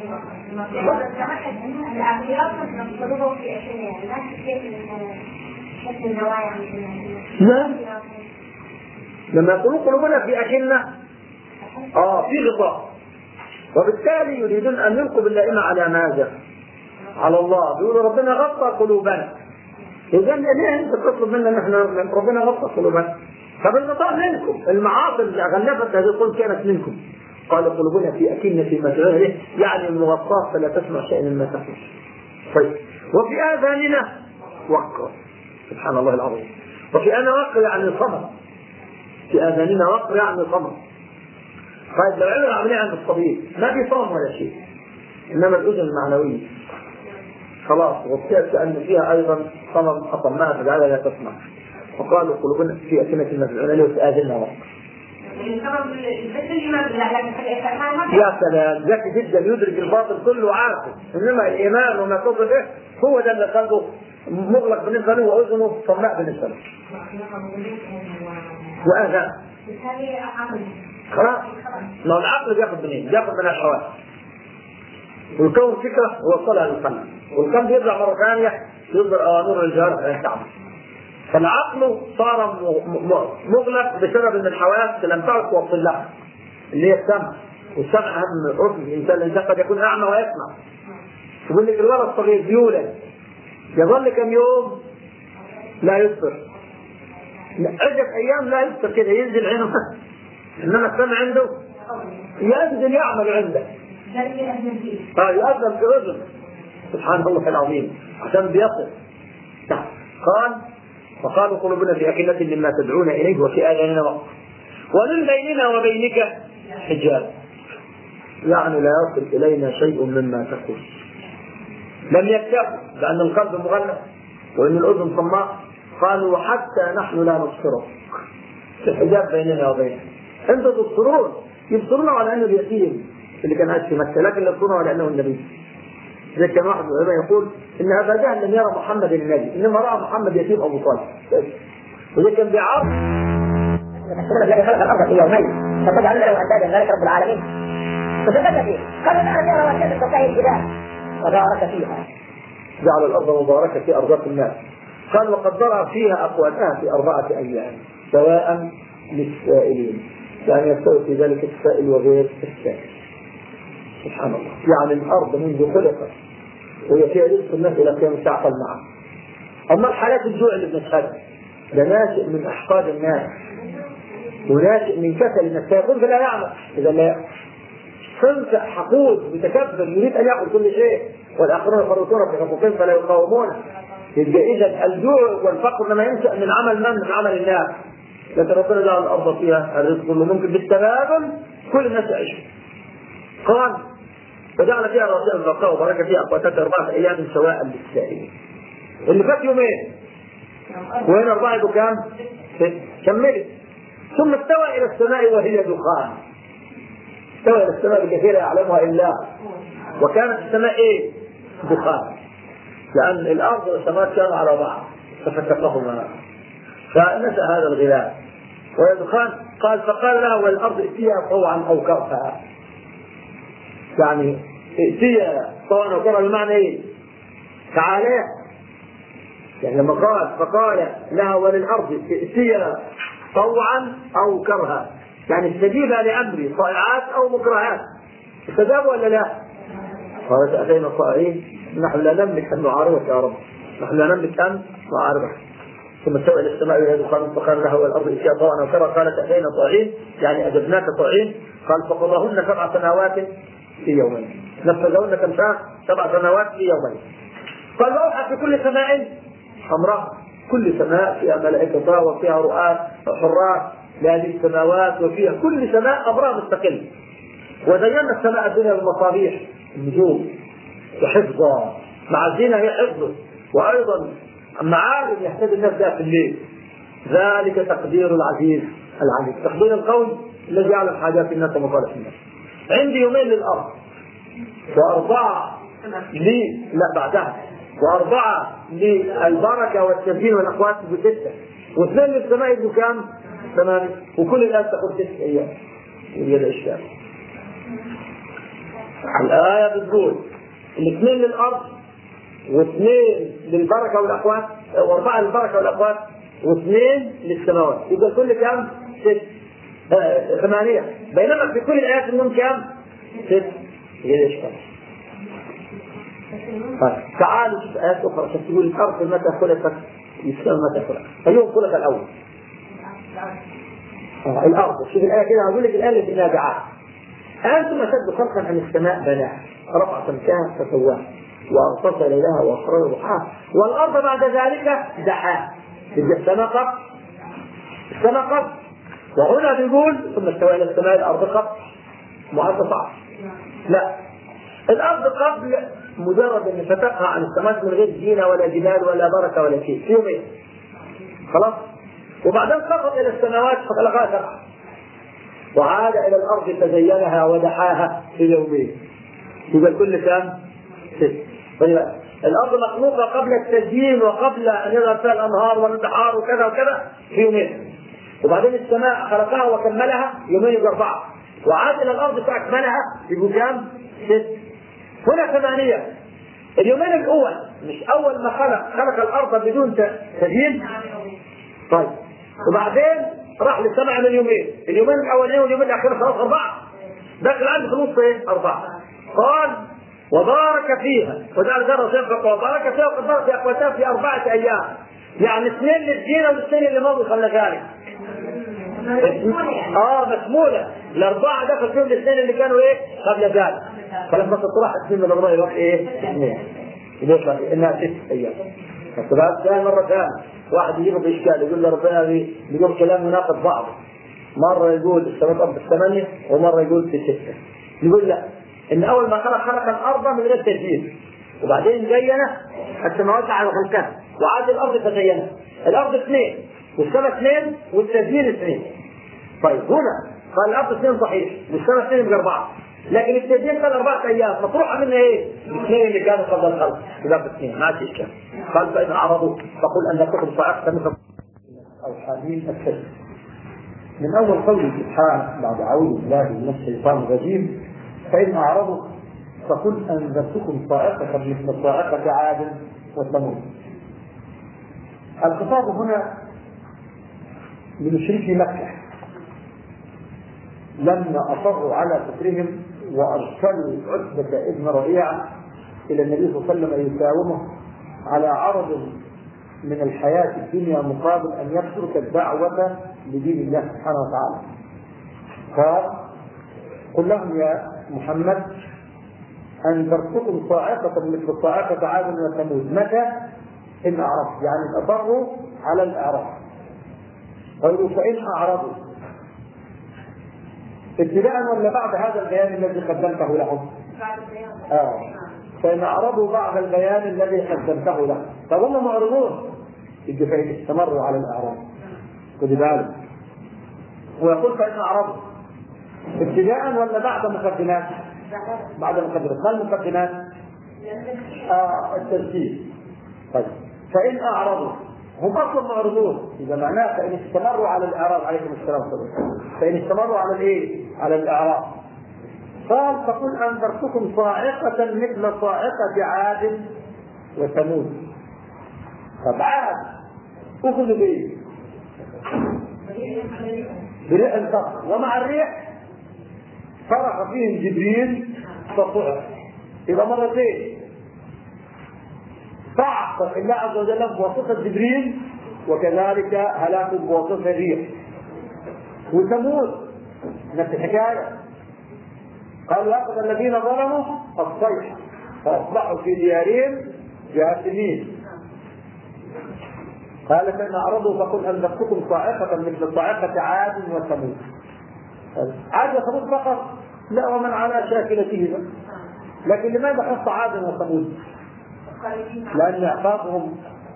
لا، لما يقولوا قلوبنا في أكنة في غطاء، وبالتالي يريدون أن يلقوا باللائمة على ماذا؟ على الله. بيقولوا ربنا غطى قلوبنا. إذا ليه أنت تطلب منا نحن ربنا غطى قلوبنا؟ طب الغطاء منكم، المعاصي اللي غلفت هذه القلوب كانت منكم. قال قلوبنا في أكنة ما تدعون إليه، يعني المغطاة فلا تسمع شيئا مما تسمع. طيب، وفي آذاننا وقر. سبحان الله العظيم. وفي آذاننا وقر يعني صمت. في آذاننا وقر يعني صمت. طيب لو عمل عملية عند الطبيب ما في صوم ولا شيء، إنما الأذن المعنوية خلاص غطيت كأن فيها أيضا صمم أطمها فجعلها لا تسمع. وقالوا قلوبنا في أكنة ما تدعون إليه وفي آذاننا وقر. يا سلام، ذكي جدا يدرك الباطل كله وعارفه، انما الايمان وما تصل به هو ده اللي قلبه مغلق بالنسبه له واذنه صماء بالنسبه له. واذان خلاص. ما هو العقل بياخذ منين؟ بياخذ من الحواس. والكون فكره ووصلها للقلب، والقلب بيرجع مره ثانيه يصدر اوامر الجوارح ان تعمل. فالعقل صار مغلق بسبب ان الحواس لم تعد توصل له، اللي هي السمع، والسمع اهم عضو الانسان قد يكون اعمى ويسمع. يقول لك الولد الصغير بيولد يظل كم يوم لا يبصر، عدة ايام لا يبصر كده ينزل عينه انما السمع عنده ينزل يعمل عنده يؤذن في اذن. سبحان الله العظيم عشان بيصل. قال فقالوا قلوبنا في أكنة مما تدعون إليه وفي آذاننا وقت ومن بيننا وبينك حجاب، يعني لا يصل إلينا شيء مما تقول. لم يكتفوا لأن القلب مغلق وإن الأذن صماء، قالوا حتى نحن لا نبصره، في الحجاب بيننا وبينه. أنتم تبصرون، يبصرون على أنه اليتيم اللي كان عايش في مكة، لكن يبصرون على أنه النبي. زي كان واحد من العلماء يقول ان ابا جهل لم يرى محمد النبي، انما راى محمد يتيم ابو طالب. وزي كان بيعرض الذي خلق الارض في يومين فتجعل له اندادا ذلك رب العالمين فسجد فيه قال تعالى فيها رواسي تنتهي الجبال وبارك فيها، جعل الارض مباركه في ارزاق الناس. قال وقد ضرع فيها اقواتها في 4 أيام سواء للسائلين، يعني يستوي في ذلك السائل وغير السائل. سبحان الله. يعني الارض منذ خلقت وهي فيها رزق الناس الى قيام الساعه معه. اما حالات الجوع اللي بنشهدها ده ناشئ من احقاد الناس وناشئ من كسل الناس، فيقول فلا يعمل اذا لا يأكل. صنف حقود متكبر يريد ان ياكل كل شيء والاخرون يفرطون في حقوقهم فلا يقاومونه. يبقى اذا الجوع والفقر لما ينشا من عمل من عمل الناس، لكن ربنا جعل الارض فيها الرزق كله ممكن بالتبادل كل الناس يعيشوا. قال وجعل فيها رواسي البقاء وبارك فيها اقواتها 4 أيام سواء للسائلين. اللي فات يومين وهنا 4 يبقوا كام؟ 6 كملت. ثم استوى الى السماء وهي دخان. استوى الى السماء بكثير يعلمها الا وكانت السماء ايه؟ دخان، لان الارض والسماء كانوا على بعض ففتقهما فنشا هذا الغلاف وهي دخان. قال فقال لها والارض ائتيها طوعا او كرها، يعني ائتيها طوعا او كرها بمعنى ايه؟ تعالى. يعني لما قال فقال لها وللارض ائتيها طوعا او كرها، يعني استجيبها لامري طائعات او مكرهات. استجابوا ولا لا؟ قالت اتينا طائعين نحن لا نملك ان نعارضك يا رب، نحن لا نملك ان نعارضك. ثم استوى الى السماء وهي دخان فقال لها والارض ائتيها طوعا او كرها قالت اتينا طائعين يعني اجبناك طائعين. قال فقضاهن 7 سنوات في يومين، نفذهن كم ساعه؟ 7 سنوات في يومين. قال واوحى في كل سماء امرها، كل سماء فيها ملائكة وفيها رؤاة حراس لهذه السماوات وفيها كل سماء امرها مستقل. وزينا السماء الدنيا بالمصابيح النجوم وحفظها، مع الزينة هي حفظه وايضا معالم يهتدي الناس بها في الليل. ذلك تقدير العزيز العليم، تقدير القول الذي يعلم حاجات الناس ومصالح الناس. عندي يومين للارض و4 لي لا بعدها و4 للبركه والتسجيل والاقوات ب6 و2 للسماء يبقوا كام؟ 8 وكل الآيات تقول 6 أيام. يبقى الاشكال. الآية بتقول 2 للأرض و2 للبركه والاقوات و4 للبركه والاقوات و2 للسماوات، يبقى كل كام؟ 6 8. بينما في كل الآيات منهم كام؟ 6. هي الاشكال. تعالوا في آيات أخرى عشان تقول الأرض متى خلقت السماء متى خلقت. فيوم خلق الأول الأرض. شوف الآية كده هقول لك الآية اللي في النازعات أنتم أشد خلقا عن السماء بناها رفع سمكها فسواها وأغطش ليلها وأخرج ضحاها والأرض بعد ذلك دحاها. السماء قط وهنا بيقول ثم استوى إلى السماء الأرض قط معدة صعب. لا، الأرض قبل مجرد أن فتقها عن السماء من غير زينة ولا جبال ولا بركة ولا شيء في يومين خلاص، وبعدين سقط إلى السماوات فخلقها 7 وعاد إلى الأرض فزينها ودحاها في يومين. يبقى كل كام؟ 6. طيب الارض مخلوقه قبل التزيين وقبل ان يظهر فيها الانهار والبحار وكذا وكذا في يومين. وبعدين السماء خلقها وكملها يومين يبقى 4. وعاد الى الارض فاكملها يبقوا كام؟ 6. هنا 8. اليومين الاول مش اول ما خلق الارض بدون تزيين. طيب وبعدين راح ل7 من يومين، اليومين الاولين واليومين الاخير خلاص 4. داخل عنده في نص ايه؟ 4. قال وبارك فيها وجعل ذرة ينفق وبارك فيها وقدر في اقواتها في 4 ايام. يعني 2 للدين والاثنين اللي ماضوا خلى ذلك. مسمولة. ال4 دخل فيهم الاثنين اللي كانوا ايه؟ قبل ذلك. فلما تطرح 2 من الأربعة يروح ايه؟ 2. يطلع انها 6 ايام. فبعد ثاني مرة ثانية واحد يجيبه في اشكال يقول له ربنا بيقول كلام يناقض بعض. مرة يقول السماء ب8 ومرة يقول في 6. يقول لا، ان اول ما خلق الارض من غير تزيين، وبعدين زينه السماوات على خلقها، وعاد الارض فزينها. الارض 2 والسماء 2 والتزيين 2. طيب هنا قال الارض 2 صحيح والسماء 2 يبقى 4. لكن التزيين قال 4 ايام مطروحه منها ايه؟ الاثنين اللي كانوا قبل الخلق يبقى 2 ما في اشكال. قال فان اعرضوا فقل ان كتب صاعقه مثل او حامين الكذب. من اول قوله سبحانه بعد اعوذ بالله من الشيطان الرجيم فان اعرضوا فقل انذرتكم صاعقه مثل صاعقه عاد وثمود. الخطاب هنا لمشركي مكه لما اصروا على كفرهم وارسلوا عتبه ابن ربيعه الى النبي صلى الله عليه وسلم يساومه على عرض من الحياه الدنيا مقابل ان يترك الدعوه لدين الله سبحانه وتعالى. قال قل لهم يا محمد انذرتكم صاعقه مثل صاعقه عاد وثمود. متى؟ ان اعرضوا، يعني اصروا على الاعراض. قالوا فان اعرضوا ابتداء ولا بعد هذا البيان الذي قدمته لهم؟ فإن أعرضوا بعد البيان الذي قدمته لهم فهم معرضون. فإن استمروا على الأعراض خذ بالك. ويقول فإن أعرضوا ابتداء ولا بعد مقدمات؟ بعد مقدمات. ما المقدمات؟ التسجيل. طيب فإن أعرضوا هم أصلا معرضون، إذا معناه فإن استمروا على الإعراض عليكم السلام عليكم. فإن استمروا على الإيه؟ على الإعراض. قال فقل أنذرتكم صاعقة مثل صاعقة عاد وثمود. طب عاد أخذوا بإيه؟ بريح الفقر، ومع الريح فرق فيهم جبريل فصعق. إذا مرتين صعق الله عز وجل بواسطة جبريل، وكذلك هلاك بواسطة الريح. وثمود نفس الحكاية، قالوا يأخذ الذين ظلموا الصيحة فأصبحوا في ديارهم جاثمين. قال فإن أعرضوا فقل أنذرتكم صاعقة مثل صاعقة عاد وثمود. عاد وثمود فقط؟ لا، ومن على شاكلتهما. لكن لماذا خص عاد وثمود؟ لأن عقابهم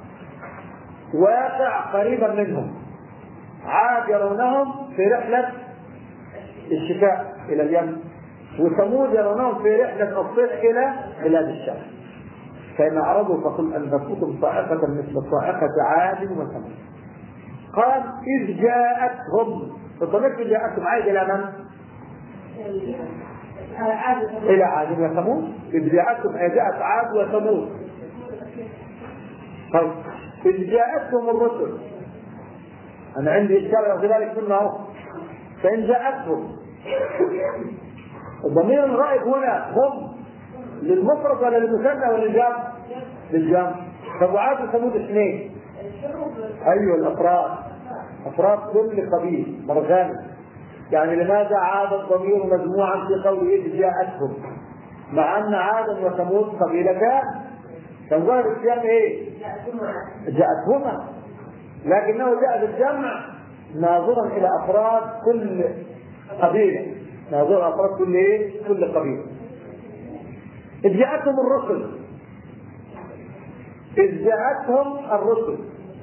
واقع قريبا منهم. عاد يرونهم في رحلة الشتاء إلى اليمن، وثمود يرونهم في رحلة الصيف إلى بلاد الشام. فإن أعرضوا فقل أنذرتكم صاعقة مثل صاعقة عاد وثمود. قال إذ جاءتهم، فالضمير جاءتهم عاد إلى من؟ إلى عاد وثمود. إذ جاءتهم أي جاءت عاد وثمود. طيب إذ جاءتهم الرسل، أنا عندي إشكال في ذلك منه. فإن جاءتهم الضمير الغائب هنا هم للمفرد ولا للمثنى ولا للجمع؟ للجمع. طب وعاد وثمود 2. أيوة الأفراد، أفراد كل قبيل مرغان. يعني لماذا عاد الضمير مجموعا في قوله إذ جاءتهم مع أن عادا وثمود قبيلتان؟ كان ظاهر السياق إيه؟ جاءتهما، لكنه جاء بالجمع ناظرا إلى أفراد كل قبيلة، ناظرا أفراد كل إيه؟ كل قبيلة. إذ جاءتهم الرسل، إذ جاءتهم الرسل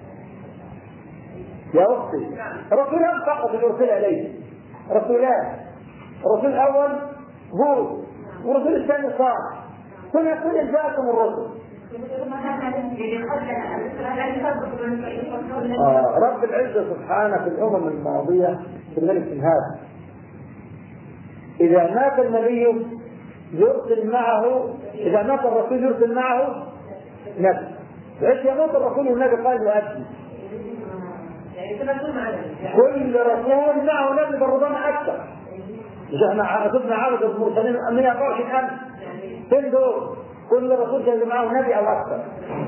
يا أختي رسولان فقط الرسول إليه، رسولان. الرسول الأول هود والرسول الثاني صالح. كل جاءتهم الرسل. رب العزة سبحانه في الأمم الماضية في الملك هذا إذا مات النبي يرسل معه، إذا مات الرسول يرسل معه نبي. إيش يموت الرسول والنبي قال له أبني. كل رسول معه نبي بالرضا أكثر. مش احنا شفنا عدد المرسلين 124,000 فين دول؟ كل رسول كان معه نبي أو أكثر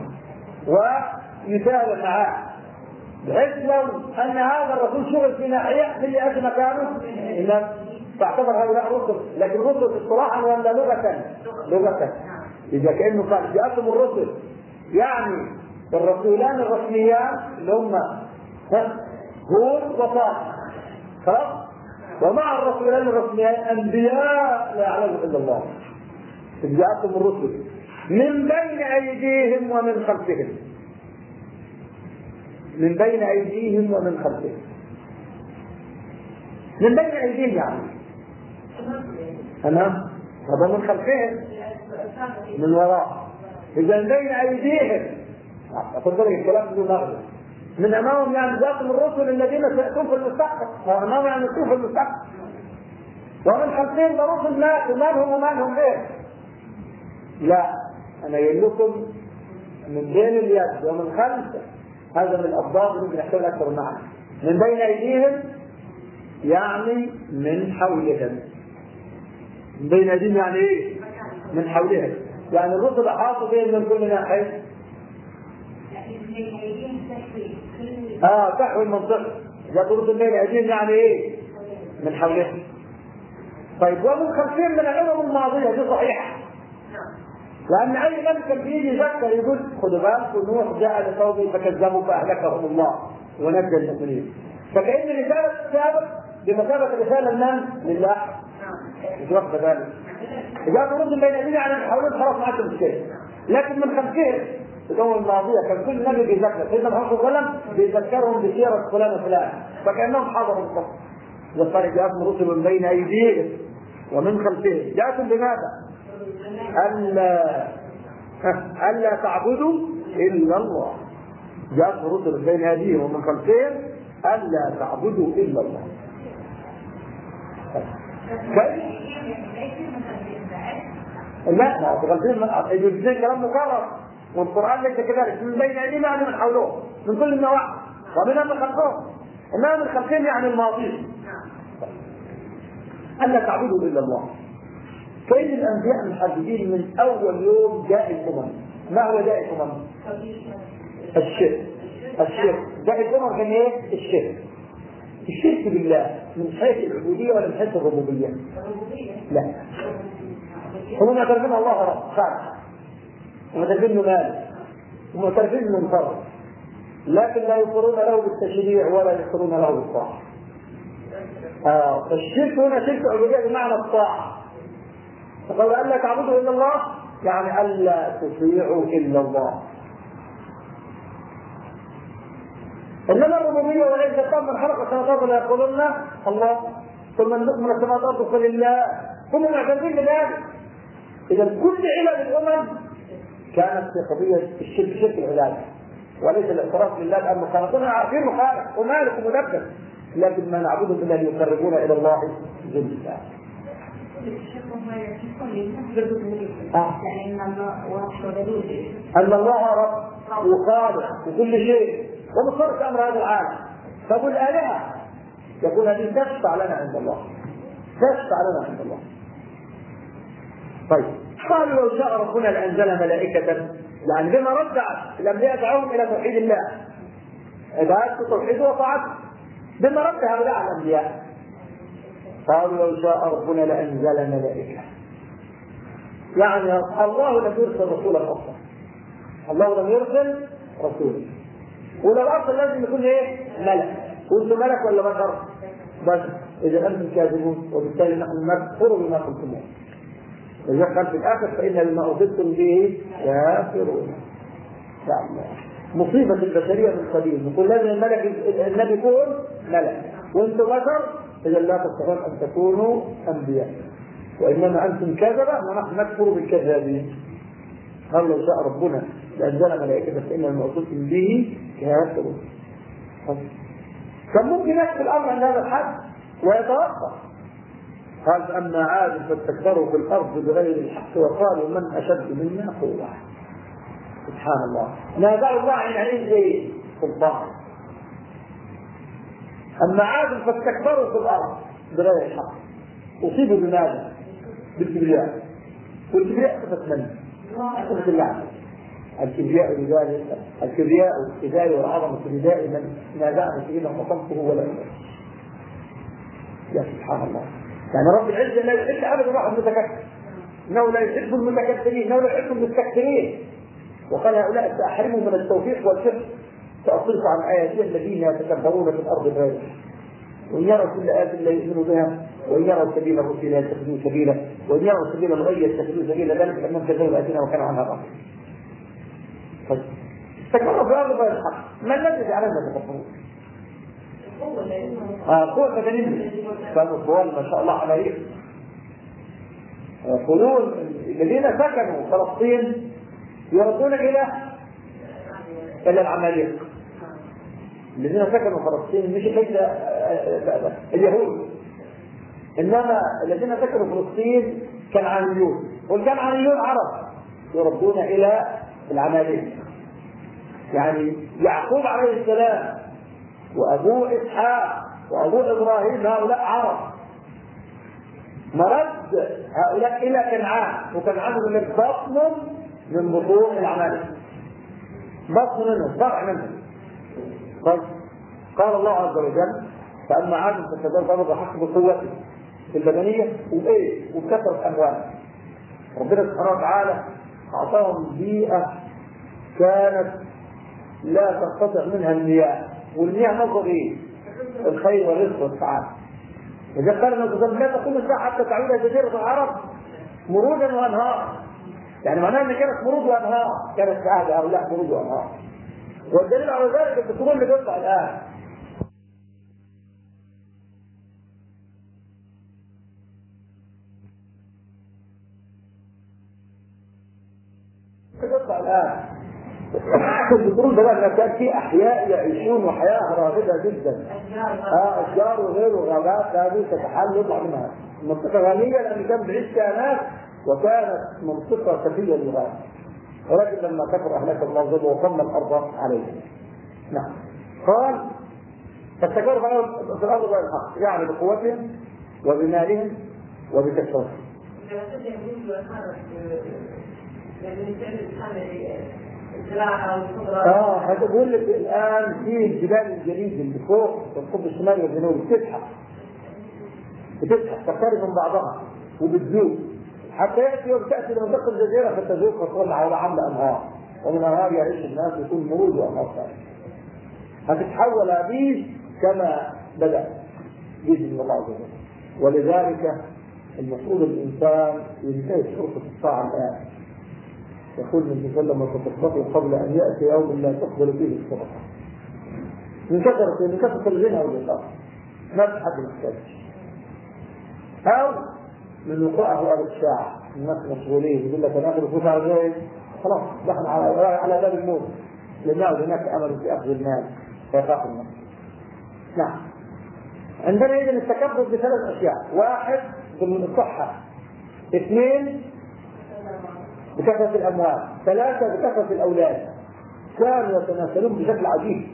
ويتابع معاه، بحيث لو أن هذا الرسول شغل في ناحية من اللي أجل مكانه إنه تعتبر هؤلاء رسل، لكن رسل اصطلاحا ولا لغة؟ لغة. إذا كأنه قال جاءتهم الرسل يعني الرسولان الرسميان اللي هم هود وصالح، خلاص؟ ومع الرسولان الرسميان أنبياء لا يعلمهم إلا الله. جاءتهم الرسل من بين أيديهم ومن خلفهم، من بين أيديهم ومن خلفهم. من بين أيديهم يعني أمام، هذا من خلفهم من وراء. إذا من بين أيديهم أخذ بالك الكلام بدون مغزى. من أمامهم يعني جاءتهم الرسل الذين سيأتون في المستقبل، وأمامهم يعني يأتون في المستقبل. ومن خلفهم الرسل ماتوا، مالهم غير. لا، أنا أقول لكم من بين اليد ومن خلف، هذا من الأضداد اللي بنحتاج أكثر معنا. من بين أيديهم يعني من حولهم. من بين أيديهم يعني إيه؟ من حولهم، يعني الرسل أحاطوا بهم من كل ناحية. تحوي المنطقة. إذا قلت من بين أيديهم يعني إيه؟ من حولهم. طيب ومن خلفهم من الأمم الماضية دي صحيحة. لأن أي من كان بيجي يذكر يقول خدوا بالكم نوح جاء لقومه فكذبوا فأهلكهم الله ونجى المؤمنين. فكأن رسالة السابق بمثابة رسالة من؟ لله. مش واخد بالك. إذا ترد بين أيدينا على الحوالين خلاص ما عندهم مشكلة. لكن من خلفهم في الأمم الماضية كان كل نبي بيذكر، سيدنا محمد صلى الله عليه وسلم بيذكرهم بسيرة فلان وفلان، فكأنهم حضروا الصف. وصار جاءتهم رسل من بين أيديهم ومن خلفهم. جاءتهم بماذا؟ ألا تعبدوا إلا الله. جاءت رسل بين أيديهم ومن خلفهم ألا تعبدوا إلا الله. كيف؟ لا، خلفهم يجزي كلام مكرر، والقرآن ليس كذلك. من بين أيديهم يعني من حولهم من كل النواحي، ومن خلفهم. إنما من خلفهم يعني الماضي. ألا تعبدوا إلا الله. كأن الأنبياء محددين من أول يوم جاء الأمم. ما هو جاء الأمم؟ الشرك. جاء الأمم كان إيه؟ الشرك بالله من حيث العبودية ولا من حيث الربوبية؟ لا، هم معترفين الله رب خالق، ومعترفين له مالك، ومعترفين له منفرد، لكن لا يقرون له بالتشريع ولا يقرون له بالطاعة. فالشرك هنا شرك عبودية بمعنى الطاعة. فقال ألا تعبدوا إلا الله يعني ألا تطيعوا إلا الله. إنما الربوبية وليس قام من خلق السماوات ولا يقولون الله ثم من السماوات قل الله، هم معترفين بذلك. إذا كل علل الأمم كانت في قضية الشرك، شرك العبادة، وليس الاعتراف بالله بأنه خالقنا، عارفين خالق ومالك ومدبر، لكن ما نعبدهم إلا ليقربونا إلى الله زلفى. أن الله رب وخالق وكل شيء ومصرف أمر هذا العالم. فقل آلهة يقول هذه تشفع لنا عند الله، تشفع لنا عند الله. طيب قالوا لو شاء ربنا لأنزل ملائكة، يعني بما رجع الأنبياء دعوهم إلى توحيد الله، عبادة توحيده وطاعته، بما رد هؤلاء على الأنبياء. قالوا لو شاء ربنا لأنزل ملائكة، يعني الله لم يرسل رسولا أصلا، الله لم يرسل رسولا، ولو أصلا لازم يكون إيه؟ ملك. وأنتم ملك ولا بشر؟ بس إذا أنتم كاذبون، وبالتالي نحن نكفر بما قلتموه. إذا قال في الآخر فإن بما أرسلتم به كافرون. يعني مصيبة البشرية من قديم، نقول لازم الملك النبي يكون ملك، وأنتم بشر إذا لا تستطيعون أن تكونوا أنبياء، وإنما أنتم كذبة ونحن نكفر بالكذابين. قال لو شاء ربنا لأنزل ملائكة فإن الموصوف به كافر. كان ممكن يحكي الأمر عند هذا الحد ويتوقف. قال فأما عاد فاستكبروا في الأرض بغير الحق وقالوا من أشد منا قوة. سبحان الله، نازعوا الله عن عليه زي سلطان. أما عاد فاستكبروا في الأرض بغير الحق أصيبوا بماذا؟ بالكبرياء. والكبرياء صفة من؟ صفة الله. الكبرياء لذلك الكبرياء والإزاء والعظمة دائما ما دام فينا وصمته ولا يمر. يا سبحان الله، يعني رب العزة لا يحب أبدا واحد متكبر، إنه لا يحب المتكبرين، إنه لا يحب المستكبرين. وقال هؤلاء سأحرمهم من التوفيق والفقه سأصرف عن آياتي الذين يتكبرون في الأرض بغير وإن يروا كل آية لا يؤمنوا بها وإن يروا سبيل الرسل لا يتخذوا سبيلا وإن يروا سبيل الغي يتخذوا سبيلا ذلك لأنهم كذبوا آياتنا وكانوا عنها غافلين. استكبروا في الأرض بغير الحق. ما الذي جعلهم يتكبرون؟ قوة بدنية. كانوا الطوال ما شاء الله عملية. يقولون الذين سكنوا فلسطين يردون إلى العمالقة. الذين سكنوا فلسطين مش إلا اليهود، إنما الذين سكنوا فلسطين كنعانيون، والكنعانيون عرب يردون إلى العمالقة. يعني يعقوب عليه السلام وأبوه إسحاق وأبوه إبراهيم هؤلاء عرب، مرد هؤلاء إلى كنعان، وكنعان من بطن من بطون العمالقة، بطن منهم فرع منهم. قال الله عز وجل فأما عاد فاستكبروا حسب قوته في البدنية وإيه وكثرة أموال. ربنا سبحانه وتعالى أعطاهم بيئة كانت لا تنقطع منها المياه، والمياه مصدر إيه؟ الخير والرزق والسعادة. إذا قال النبي لا تقوم الساعة حتى تعود جزيرة العرب مرودا وأنهار، يعني معناه أن كانت مرود وأنهار، كانت في عهد هؤلاء مرود وأنهار. والدليل على ذلك البترول اللي بيطلع الآن البترول ده كان في أحياء يعيشون وحياة رافضة جدا، أشجار وغيره وغابات هذه تتحل يطلع منها منطقة غنية لأن كان بعيش فيها ناس وكانت منطقة كثيرة للغاية، ولكن لما كفر أهلك الله ظل وصلنا الأرض عليهم. نعم. قال فاستكبروا في الأرض بغير الحق، يعني بقوتهم وبمالهم وبكثرتهم. هتقول لك الآن في الجبال الجليد اللي فوق القطب الشمالي والجنوبي بتفتح تقترب من بعضها وبتذوب حتى يأتي يوم تأتي لمنطقة الجزيرة فتذوب وتصل على عاملة أنهار، ومن أنهار يعيش الناس يكون مرود وأنهار ثانية. هتتحول هذه كما بدأ بإذن الله عز وجل. ولذلك المفروض الإنسان ينتهز فرصة الساعة الآن. يقول النبي صلى الله عليه وسلم تصدقوا قبل أن يأتي يوم لا تقبل فيه الصدقة. من كثرة الغنى والإنفاق ما في حد محتاج، أو من وقوعه أهل الساعة الناس مشغولين يقول لك أنا أخذ فلوس على زي خلاص دخل على باب الموت لأنه هناك أمل في أخذ المال فيخاف الناس. نعم. عندنا إذن التكبر بثلاث أشياء: واحد بالصحة، اثنين بكثرة الأموال، ثلاثة بكثرة الأولاد. كانوا يتناسلون بشكل عجيب.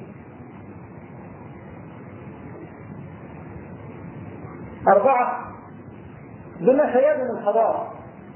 4 بما شيدوا من حضارة،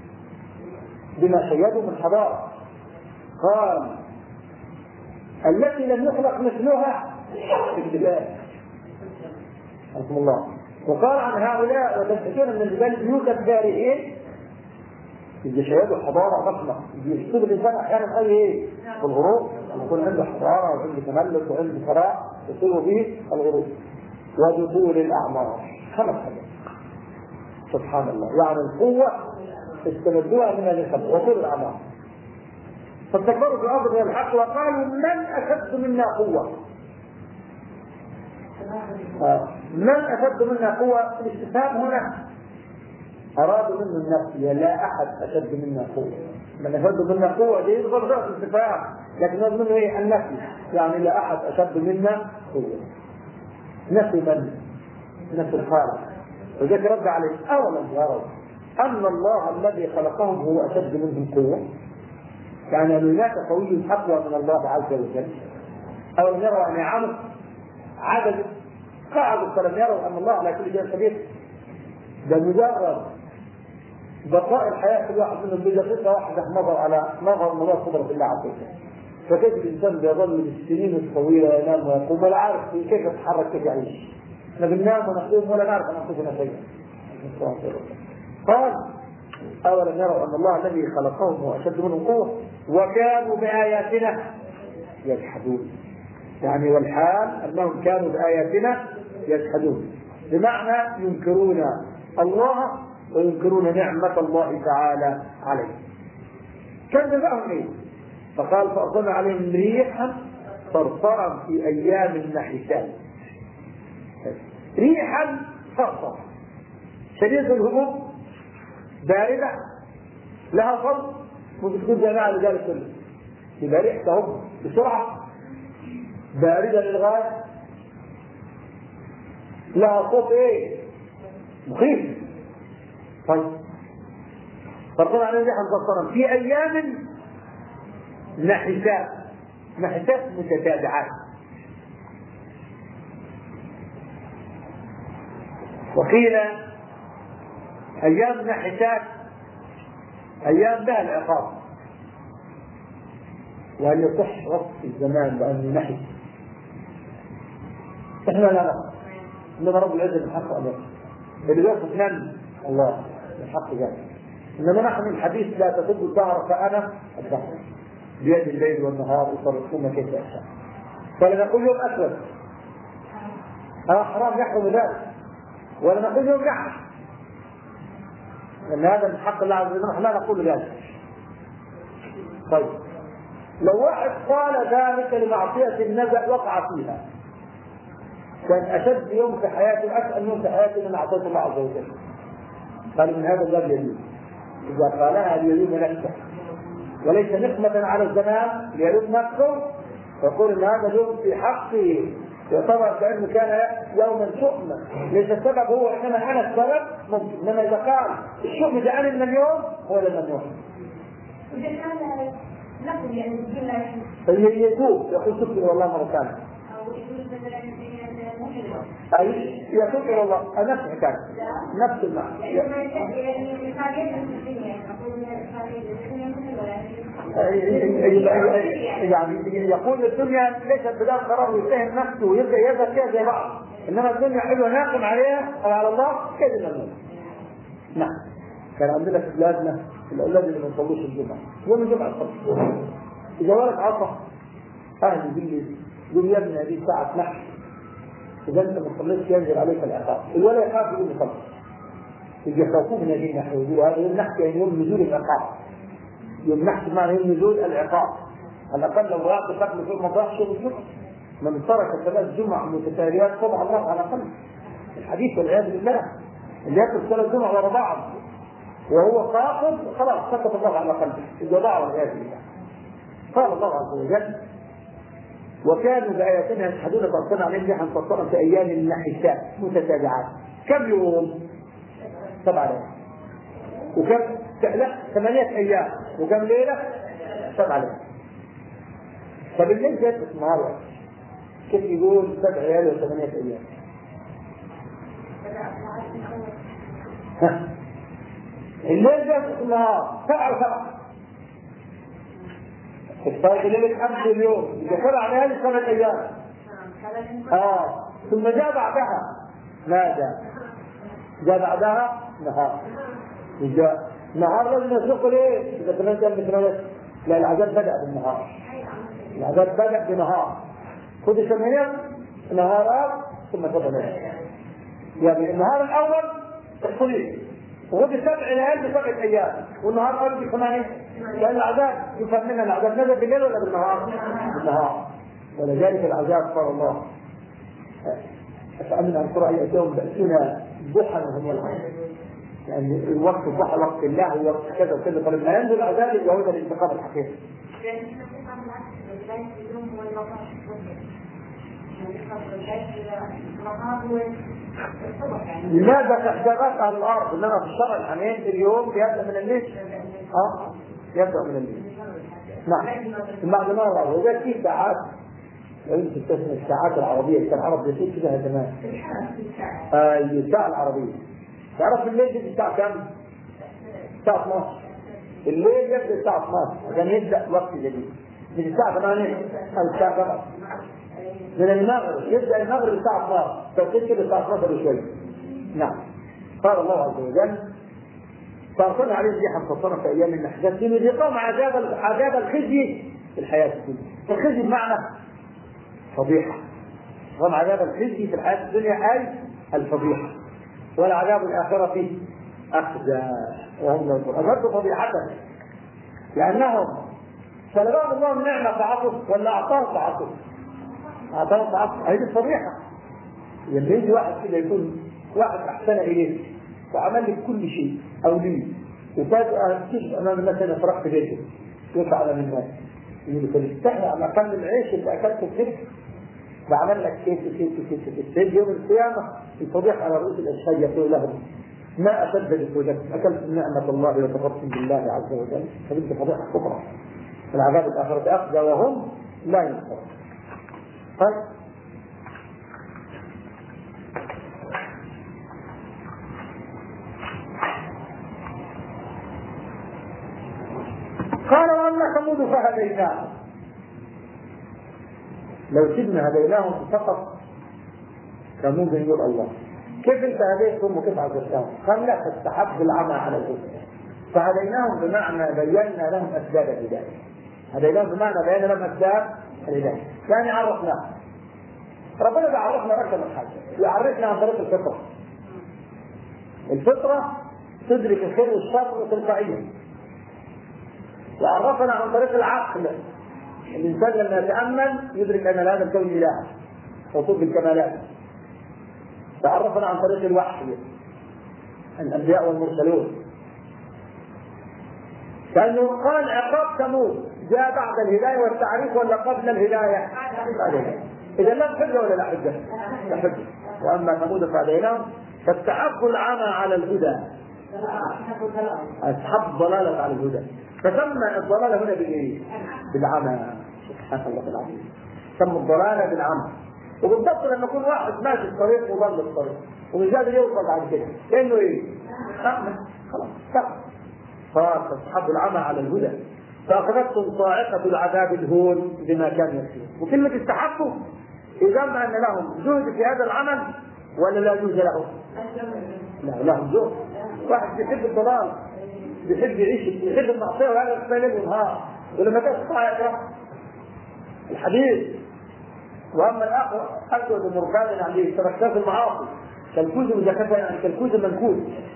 قال التي لم يخلق مثلها في الجبال. رحمه الله. وقال عن هؤلاء وتنحتون من الجبال بيوتا بارئين. يجي شيدوا حضارة ضخمة، يشتغل الإنسان أحيانا أي في الغروب لما يكون عنده حضارة وعنده تملك وعنده ثراء يصير به الغروب. وبطول الأعمار 5 حاجات. سبحان الله، يعني القوة استمدوها من الخلق وطول الأعمار. فاستكبروا في الأرض من الحق وقالوا من أشد منا قوة. من أشد منا قوة؟ الاستفهام هنا أرادوا منه النفي، لا أحد أشد منا قوة، من يفرد منا قوة دي فرضات الصفات، لكن هذا منه ايه؟ النفي، يعني لا أحد أشد منا قوة. نفي من؟ نفي الخالق. وذلك رد عليه: أولم يروا أن الله الذي خلقهم هو أشد منهم قوة؟ يعني هناك قوي أقوى من الله عز وجل. أولم يروا أن عمل عدد قاعدوا فلم يروا أن الله على كل شيء قدير. ده مجرد بقاء الحياة في الواحد منهم بدقيقة واحدة نظر قدرة الله عز وجل. فكيف الإنسان بيظل بالسنين الطويلة ينام ويقوم ولا عارف كيف يتحرك كيف يعيش؟ احنا بننام ونقوم ولا نعرف أن أنفسنا شيئا. قال: أولم يروا أن الله الذي خلقهم هو أشد منهم قوة وكانوا بآياتنا يجحدون. يعني والحال أنهم كانوا بآياتنا يجحدون، بمعنى ينكرون الله وينكرون نعمة الله تعالى عليه. كان جزاهم ايه؟ فقال: فأرسلنا عليهم ريحا صرصرا في أيام نحسات. ريحا صرصرا شديد الهبوط باردة لها صوت، ممكن تكون جماعة لذلك كله، يبقى ريحتهم بسرعة باردة للغاية، لها صوت ايه؟ مخيف. طيب فرقنا عليه ريحا صرصرا في أيام نحسات. نحسات متتابعات. وقيل أيام نحسات أيام بها العقاب. وهل يصح وصف الزمان بأنه نحس؟ احنا لا نعرف، انما رب العزة الحق أبدا اللي يصف من الله الحق ذلك. انما نحن الحديث: لا تسب الدهر فأنا الدهر بيد الليل والنهار يصرفون كيف يشاء. فلا نقول يوم أسود حرام يحرم ذلك، ولا نقول يوم نحس، لأن هذا من حق الله عز وجل، نحن لا نقول ذلك. طيب لو واحد قال ذلك لمعصية النزع وقع فيها، كان أشد يوم في حياته أسأل يوم في حياته من معصية الله عز وجل. قال: من هذا الباب يمين، إذا قالها اليمين نفسه وليس نقمة على الزمان ليلوم نفسه، يقول ان هذا اليوم في حقه يعتبر كأنه كان يوما شؤما، ليس السبب هو انما انا السبب ممكن، انما اذا قال الشؤم جاءني من اليوم هو لم يوم. إذا كان نقول يعني يتوب يقول تبت الى الله مرة ثانية. أي يتوب الى الله نفس الحكاية نفس المعنى. يعني يقول الدنيا ليست بدال قرار ويتهم نفسه ويبدا يذهب فيها زي بعض، انما الدنيا حلوه ناقم عليها او على الله كذا الموت. نعم كان عندنا في بلادنا الاولاد اللي ما يصلوش الجمعه يوم الجمعه الصبح، اذا ولد عصا اهل بالليل يقول: يا ابني هذه ساعه نحس، اذا انت ما صليتش ينزل عليك العقاب. الولد يخاف يقول يصلي، يجي يخافوه من هذه النحو، يقولوا هذا يوم نحس يعني يوم نزول العقاب. يوم نحس معنى يوم نزول العقاب. على الاقل لو راح قبل في المطاح شيء الجمعه، من ترك 3 جمع متتاليات طبع الله على قلبه. الحديث والعياذ بالله اللي ياكل 3 جمع ورا بعض وهو قاصد خلاص سكت الله على قلبه الجزاء والعياذ بالله. قال الله عز وجل: وكانوا بآياتنا يجحدون فأرسلنا عليهم ريحا صرصرا في أيام نحسات متتابعات. كم يوم؟ 7 ليالي. وكم؟ لا 8 أيام. وكم ليلة؟ 7 ليالي. فبالليل جاءت النهار واحد. كيف يقول 7 ليالي و8 أيام؟ الليل جاءت النهار 7 و7. الفرق ليلة 5 اليوم إذا 7 ليالي 7 أيام. ثم جاء بعدها ماذا؟ جاء بعدها نهار. وجاء نهار لازم يسوق ليه؟ إذا كنا نتكلم لا العذاب بدأ بالنهار. العذاب بدأ بنهار. خذ 8 نهارات ثم 7 ليالي. يعني النهار الأول الصليب وخذ 7 ليالي ب7 أيام والنهار الأول ب8. لأن العذاب يفهم منها العذاب نزل بالليل ولا بالنهار؟ بالنهار. ولذلك العذاب قال الله: أفأمن أن ترى يأتيهم بأسنا ضحى وهم يلعبون. يعني الوقت الضحى وقت الله ووقت كذا وكذا، فلما ينزل عذاب يبقى هو ده الانتقام الحقيقي. لماذا تحتاجات على الارض؟ انما في الشرع الحنين اليوم يبدا من الليل. يبدا من الليل. نعم. بعد ما الله وجد في ساعات، لو انت تسمع الساعات العربيه كان العرب يصير كده زمان. الساعه العربيه تعرف الليل دي الساعه كم؟ الساعه 12. الليل يبدا الساعه 12 عشان يبدا وقت جديد. من الساعه 8 او الساعه 7 من المغرب، يبدا المغرب الساعه 12 توقيت كده الساعه 12 وشويه. نعم. قال الله عز وجل: فارسلنا عليهم ريحا صرصرا في ايام النحسات لنذيقهم عذاب الخزي في الحياه الدنيا. الخزي بمعنى فضيحه. هم عذاب الخزي في الحياه الدنيا اي الفضيحه، والعذاب الاخره فيه اخزى وهم لا ينظرون. اشد فضيحه لانهم سلبهم الله النعمه فعصوا ولا اعطاهم فعصوا. اعطاهم فعصوا، هذه الفضيحه. لما يجي واحد كده يكون واحد احسن اليه وعمل لك كل شيء او لي، وفجاه تشوف امام الناس انا فرحت بيته يطلع على الناس يقول لك تستحي على اقل العيش اللي اكلته في بعمل لك كيف في يوم القيامه الفضيحه على رؤوس الاشهاد يقول لهم: ما اشد بفضيحه اكلت نعمه الله وكفرتم بالله عز وجل. هذه فضيحه كبرى. العذاب الاخره اخذ وهم لا ينصرون. طيب قال: واما ثمود فهديناهم. لو سيدنا هديناهم فقط كان ممكن يقول الله كيف انت هديتهم وكيف عذبتهم؟ قال: لا، تستحب العمى على الهدى. فهديناهم بمعنى بينا لهم اسباب الهدايه. هديناهم بمعنى بينا لهم اسباب الهدايه، يعني عرفناهم. ربنا بيعرفنا رقم الحاجه، يعرفنا عن طريق الفطره. الفطره تدرك الخير والشر تلقائيا. وعرفنا عن طريق العقل. الانسان لما يتامل يدرك ان هذا الكون اله وطب بالكمالات. تعرفنا عن طريق الوحي، الانبياء والمرسلون. كانه قال عقاب ثمود جاء بعد الهدايه والتعريف ولا قبل الهدايه؟ اذا لا حجه ولا لا حجه؟ لا حجه. واما ثمود فهديناهم فاستحبوا العمى على الهدى. اصحاب الضلاله على الهدى. فسمى الضلاله هنا بايه؟ بالعمى. سبحان الله العظيم. سمى الضلاله بالعمى. وبالضبط لما يكون واحد ماشي الطريق وضل الطريق ومش قادر يوصل بعد كده كانه ايه؟ خلاص فاصحاب العمى على الهدى فاخذتهم صاعقه العذاب الهون بما كانوا يكسبون. وكلمه استحقوا اذا ان لهم جهد في هذا العمل ولا لا جهد لهم؟ لا، لهم جهد. واحد بيحب الضلال، بيحب يعيش، بيحب المعصيه وهذا ليل ونهار، ولما تسمع يكره الحديث. واما الاخر اسود مركان عليه تركات المعاصي كالكوز مزكاه، يعني كالكوز منكوز.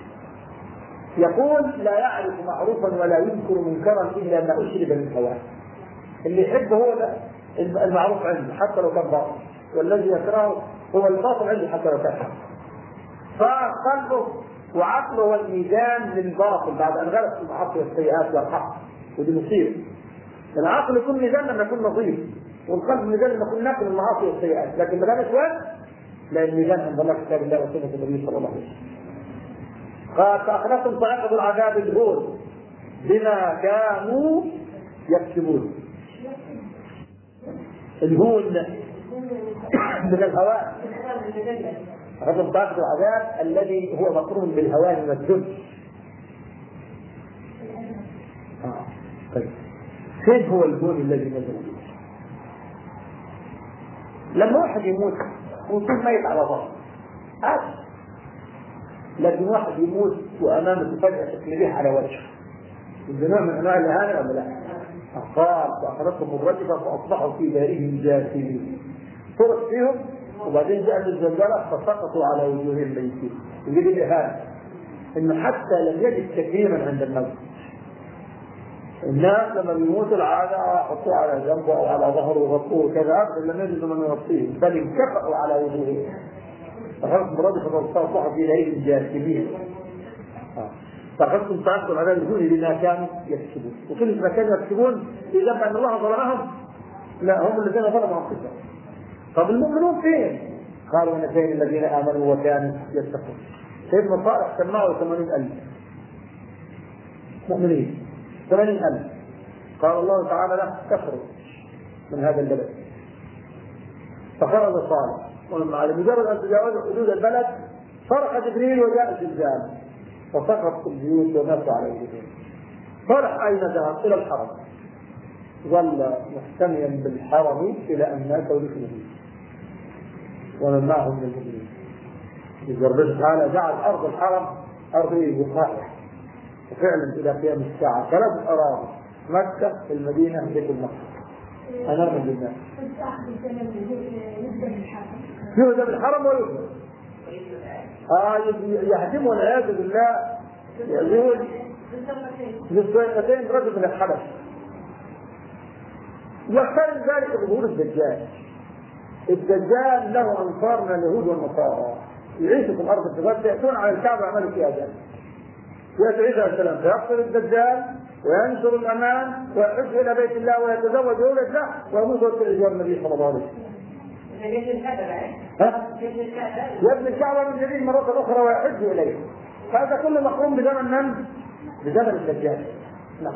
يقول: لا يعرف معروفا ولا ينكر منكرا الا ما اشرب من هواه. اللي يحبه هو ده المعروف عنده حتى لو كان باطل، والذي يكرهه هو الباطل عنده حتى لو كان حق. فقلبه وعقله هو الميزان للباطل بعد ان غلب المعاصي والسيئات والحق. ودي مصيبه. العقل يكون ميزان لما يكون نظيف، والقلب ميزان لما يكون ناكل المعاصي والسيئات، لكن ما دام اسود لا، الميزان عند الله كتاب الله وسنه النبي صلى الله عليه وسلم. قال: فاخذتهم صاعقه العذاب الهون بما كانوا يكسبون. الهون من الهوان. أخذتهم صاعقه العذاب الذي هو مقرون بالهوان والذل. طيب كيف هو الهون الذي نزل به؟ لما واحد يموت ويكون ميت على ظهره عادي، لكن واحد يموت وامامه فجاه تكليبيه على وجهه، ده نوع من انواع الاهانه ولا لا؟ قال: فاخذتهم الرجفه فاصبحوا في دارهم جاثمين. فرق فيهم وبعدين جاءت الزلزله فسقطوا على وجوههم ميتين. دي الاهانه، انه حتى لم يجد تكريما عند الموت. الناس لما بيموت العادة يحطوه على جنبه او على ظهره ويغطوه كذا، لم يجدوا من يغطيه بل انكفأوا على وجوههم. فخلص مرادف فاصبحوا في دارهم جاثمين. فأخذتم فأخذتم على الدون بما كانوا يكسبون. وكل ما كانوا يكسبون في ذنب أن الله ظلمهم؟ لا، هم الذين ظلموا أنفسهم. طب المؤمنون فين؟ قالوا ونجينا الذين آمنوا وكانوا يتقون. سيدنا صالح سماه 80,000 مؤمنين، 80,000. قال الله تعالى له تخرج من هذا البلد. فخرج صالح، على مجرد أن تجاوز حدود البلد صرخ جبريل وجاء الزلزال فسقط البيوت وماتوا على الجبال. صالح أين ذهب؟ إلى الحرم، ظل محتميا بالحرم إلى أن مات ودفن ومن معهم من المؤمنين. ربنا تعالى جعل أرض الحرم أرض وقائع، وفعلا إلى قيام الساعة 3 أراضي: مكة، المدينة، بيت المقدس. أمام للناس يهدم الحرم ويهدم يهدم والعياذ بالله. يقول للسويقتين رجل من الحبش. يقترن ذلك بظهور الدجال. الدجال له أنصار من اليهود والنصارى يعيشوا في الأرض الثلاث، يأتون على الكعبة يعملوا فيها ذلك. يأتي عيسى عليه السلام فيقتل الدجال وينشر الأمان ويحج إلى بيت الله ويتزوج ويولد له ويموت ويرسل إلى النبي صلى الله عليه وسلم. يبني الكعبة من جديد مرة أخرى ويحج إليه. هذا كله مقوم بزمن من؟ بزمن الدجال. نعم.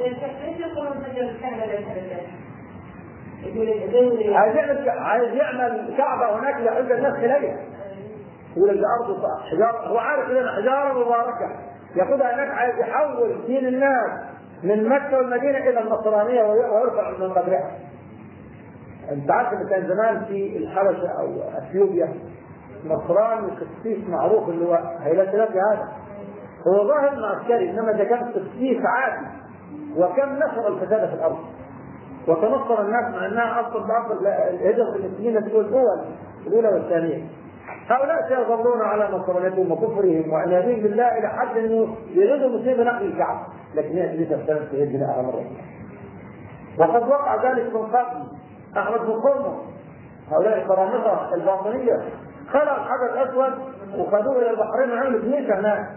عايز يعمل كعبة هناك يحج الناس إليها. يقول الأرض حجارة، هو عارف لنا حجارة مباركة ياخذها هناك، عايز يحول دين الناس من مكة والمدينة إلى النصرانية ويرفع من قدرها. أنت عارف إن كان زمان في الحبشة أو أثيوبيا نصراني قسيس معروف اللي هو هيلا ثلاثي، هذا هو ظاهر عسكري، إنما ده كان قسيس عادي، وكم نشر الفساد في الأرض وتنصر الناس مع أنها أصل بأصل الهجرة المسلمين الأولى والثانية. هؤلاء سيظلون على نصرانيتهم وكفرهم وعنادهم بالله إلى حد أنه يريدوا المسلمين بنقل الكعبة، لكن هي ليست سنة سيدنا مرة. وقد وقع ذلك من قبل. أحمد بن قرمة هؤلاء القرامطة الباطنية خلق الحجر الأسود وخذوه إلى البحرين وعملوا كنيسة هناك.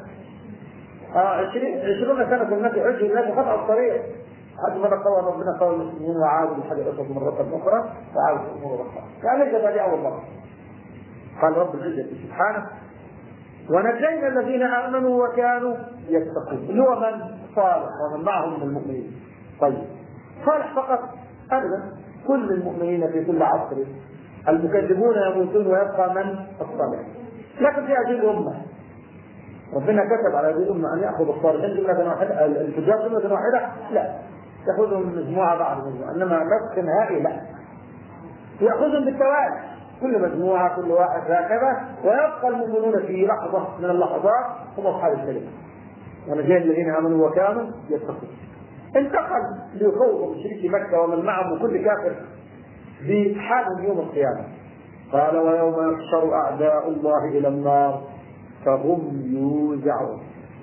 20 سنة في الناس يحجوا الناس وقطعوا الطريق حتى ما قوى ربنا قوى المسلمين وعادوا بالحجر الأسود مرة أخرى وعادوا الأمور أخرى. يعني ليس هذه أول مرة. قال رب العزة سبحانه: ونجينا الذين آمنوا وكانوا يتقون. اللي هو من؟ صالح ومن معهم من المؤمنين. طيب صالح فقط؟ أبدا، كل المؤمنين في كل عصر. المكذبون يموتون ويبقى من؟ الصالح. لكن في هذه الأمة ربنا كتب على هذه الأمة أن يأخذ الصالحين جملة واحدة، الفجار جملة واحدة؟ لا، يأخذهم مجموعة بعد مجموعة، إنما نسخ نهائي لا، يأخذهم بالتوالي، كل مجموعة كل واحد هكذا، ويبقى المؤمنون في لحظة من اللحظات هم أصحاب الكلمة. ونجينا الذين آمنوا وكانوا يتقون. انتقل ليخوض مشركي مكة ومن معهم وكل كافر بحال يوم القيامة. قال: ويوم يحشر أعداء الله إلى النار فهم يوزعون.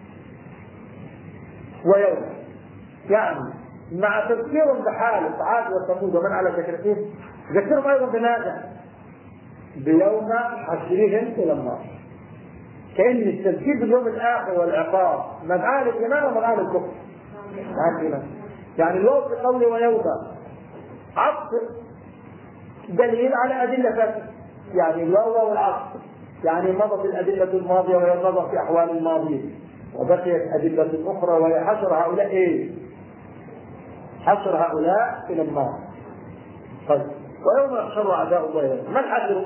ويوم يعني مع تذكيرهم بحال عاد وثمود ومن على شكلتهم ذكرهم أيضا بماذا؟ بيوم حشرهم إلى النار. كأن التذكير باليوم الآخر والعقاب مبعال الإيمان ومبعال الكفر. يعني اليوم بقول ويوم عطف دليل على أدلة فاتت، يعني الواو والعطف، يعني مضت الأدلة الماضية وهي النظر في أحوال الماضية، وبقيت أدلة أخرى وهي حشر هؤلاء إيه؟ حشر هؤلاء إلى النار. طيب ويوم يحشر أعداء الله. ما الحشر؟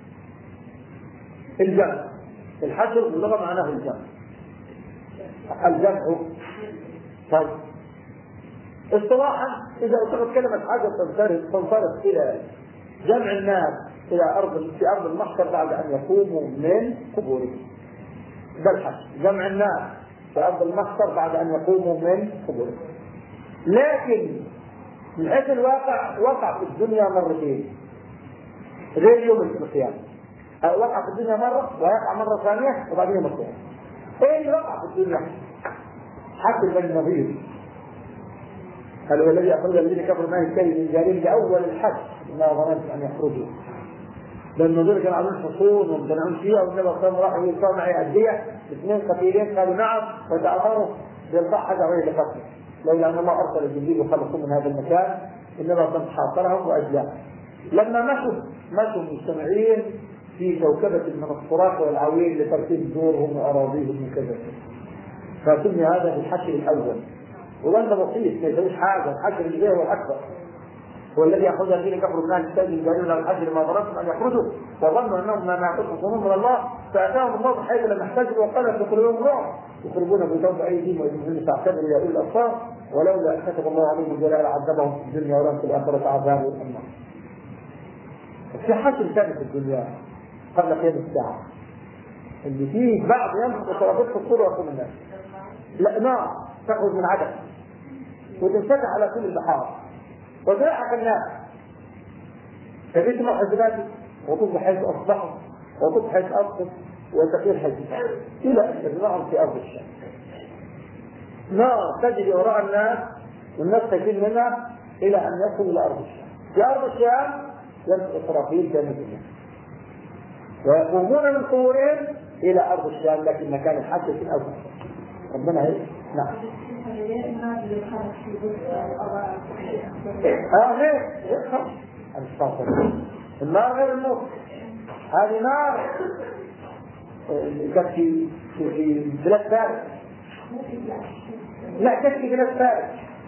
الجمع. الحشر باللغة معناه الجمع. الجمع. طيب اصطلاحا إذا أتخذ كلمة حاجة تنصرف إلى جمع الناس إلى في أرض المحشر بعد أن يقوموا من قبورهم. ده الحشر، جمع الناس في أرض المحشر بعد أن يقوموا من قبورهم. لكن من حيث الواقع وقع في الدنيا مرتين غير يوم القيامة. وقع في الدنيا مرة ويقع مرة ثانية وبعدين يوم القيامة. ايه اللي وقع في الدنيا؟ حتى بني النضير قال: والذي أخرج الذين كفروا ما يستوي من جارين لأول الحج ما ظننت أن يخرجوا. بني النضير كانوا عاملين حصون ومتنعون فيها، والنبي صلى الله عليه وسلم راحوا يلقوا معي أدية 2 قتيلين قالوا نعم وتعثروا يلقى حاجة غير لقتله، لولا أن الله أرسل جبريل وخلقهم من هذا المكان إنما كنت حاصرهم وأجلاهم. لما مشوا مجتمعين في كوكبة من الصراخ والعويل لترتيب دورهم وأراضيهم وكذا، فسمي هذا بالحشر الأول. وأنت بسيط ما يسويش حاجة، الحشر اللي هو الأكبر هو الذي يأخذ الذين كفروا من أهل الكتاب الجاهلين له الحشر ما ضربتم أن يخرجوا وظنوا أنهم ما يعطون من الله فأتاهم الله حيث لم يحتاجوا وقال في قلوبهم رعب يخرجون بيوتهم بأيديهم ويجوزون تعتبروا يا أولي الأبصار ولولا أن كتب الله عليهم الجلال عذبهم في الدنيا ولهم في الآخرة عذاب النار. في حشر ثاني في الدنيا قبل قيام الساعة اللي فيه بعض ينفق وترابط الصورة ويقوم الناس. لا نار تخرج من عدم وتنفتح على كل البحار وتلحق الناس فبيتم حزباته وتصبح حيث أصبحوا وتصبح حيث أصبح وتقير حيث إلى أن تجمعهم في أرض الشام. نار تجري وراء الناس والناس تجري منها إلى أن يصلوا إلى أرض الشام. في أرض الشام ينفق إسرافيل كان الدنيا ويقومون من قبورهم إلى أرض الشام لكن مكان الحشر في الأرض. ربنا هيك. نعم. غير النار غير الموت. هذه نار كانت في بلاد فارس. لا كانت في بلاد فارس.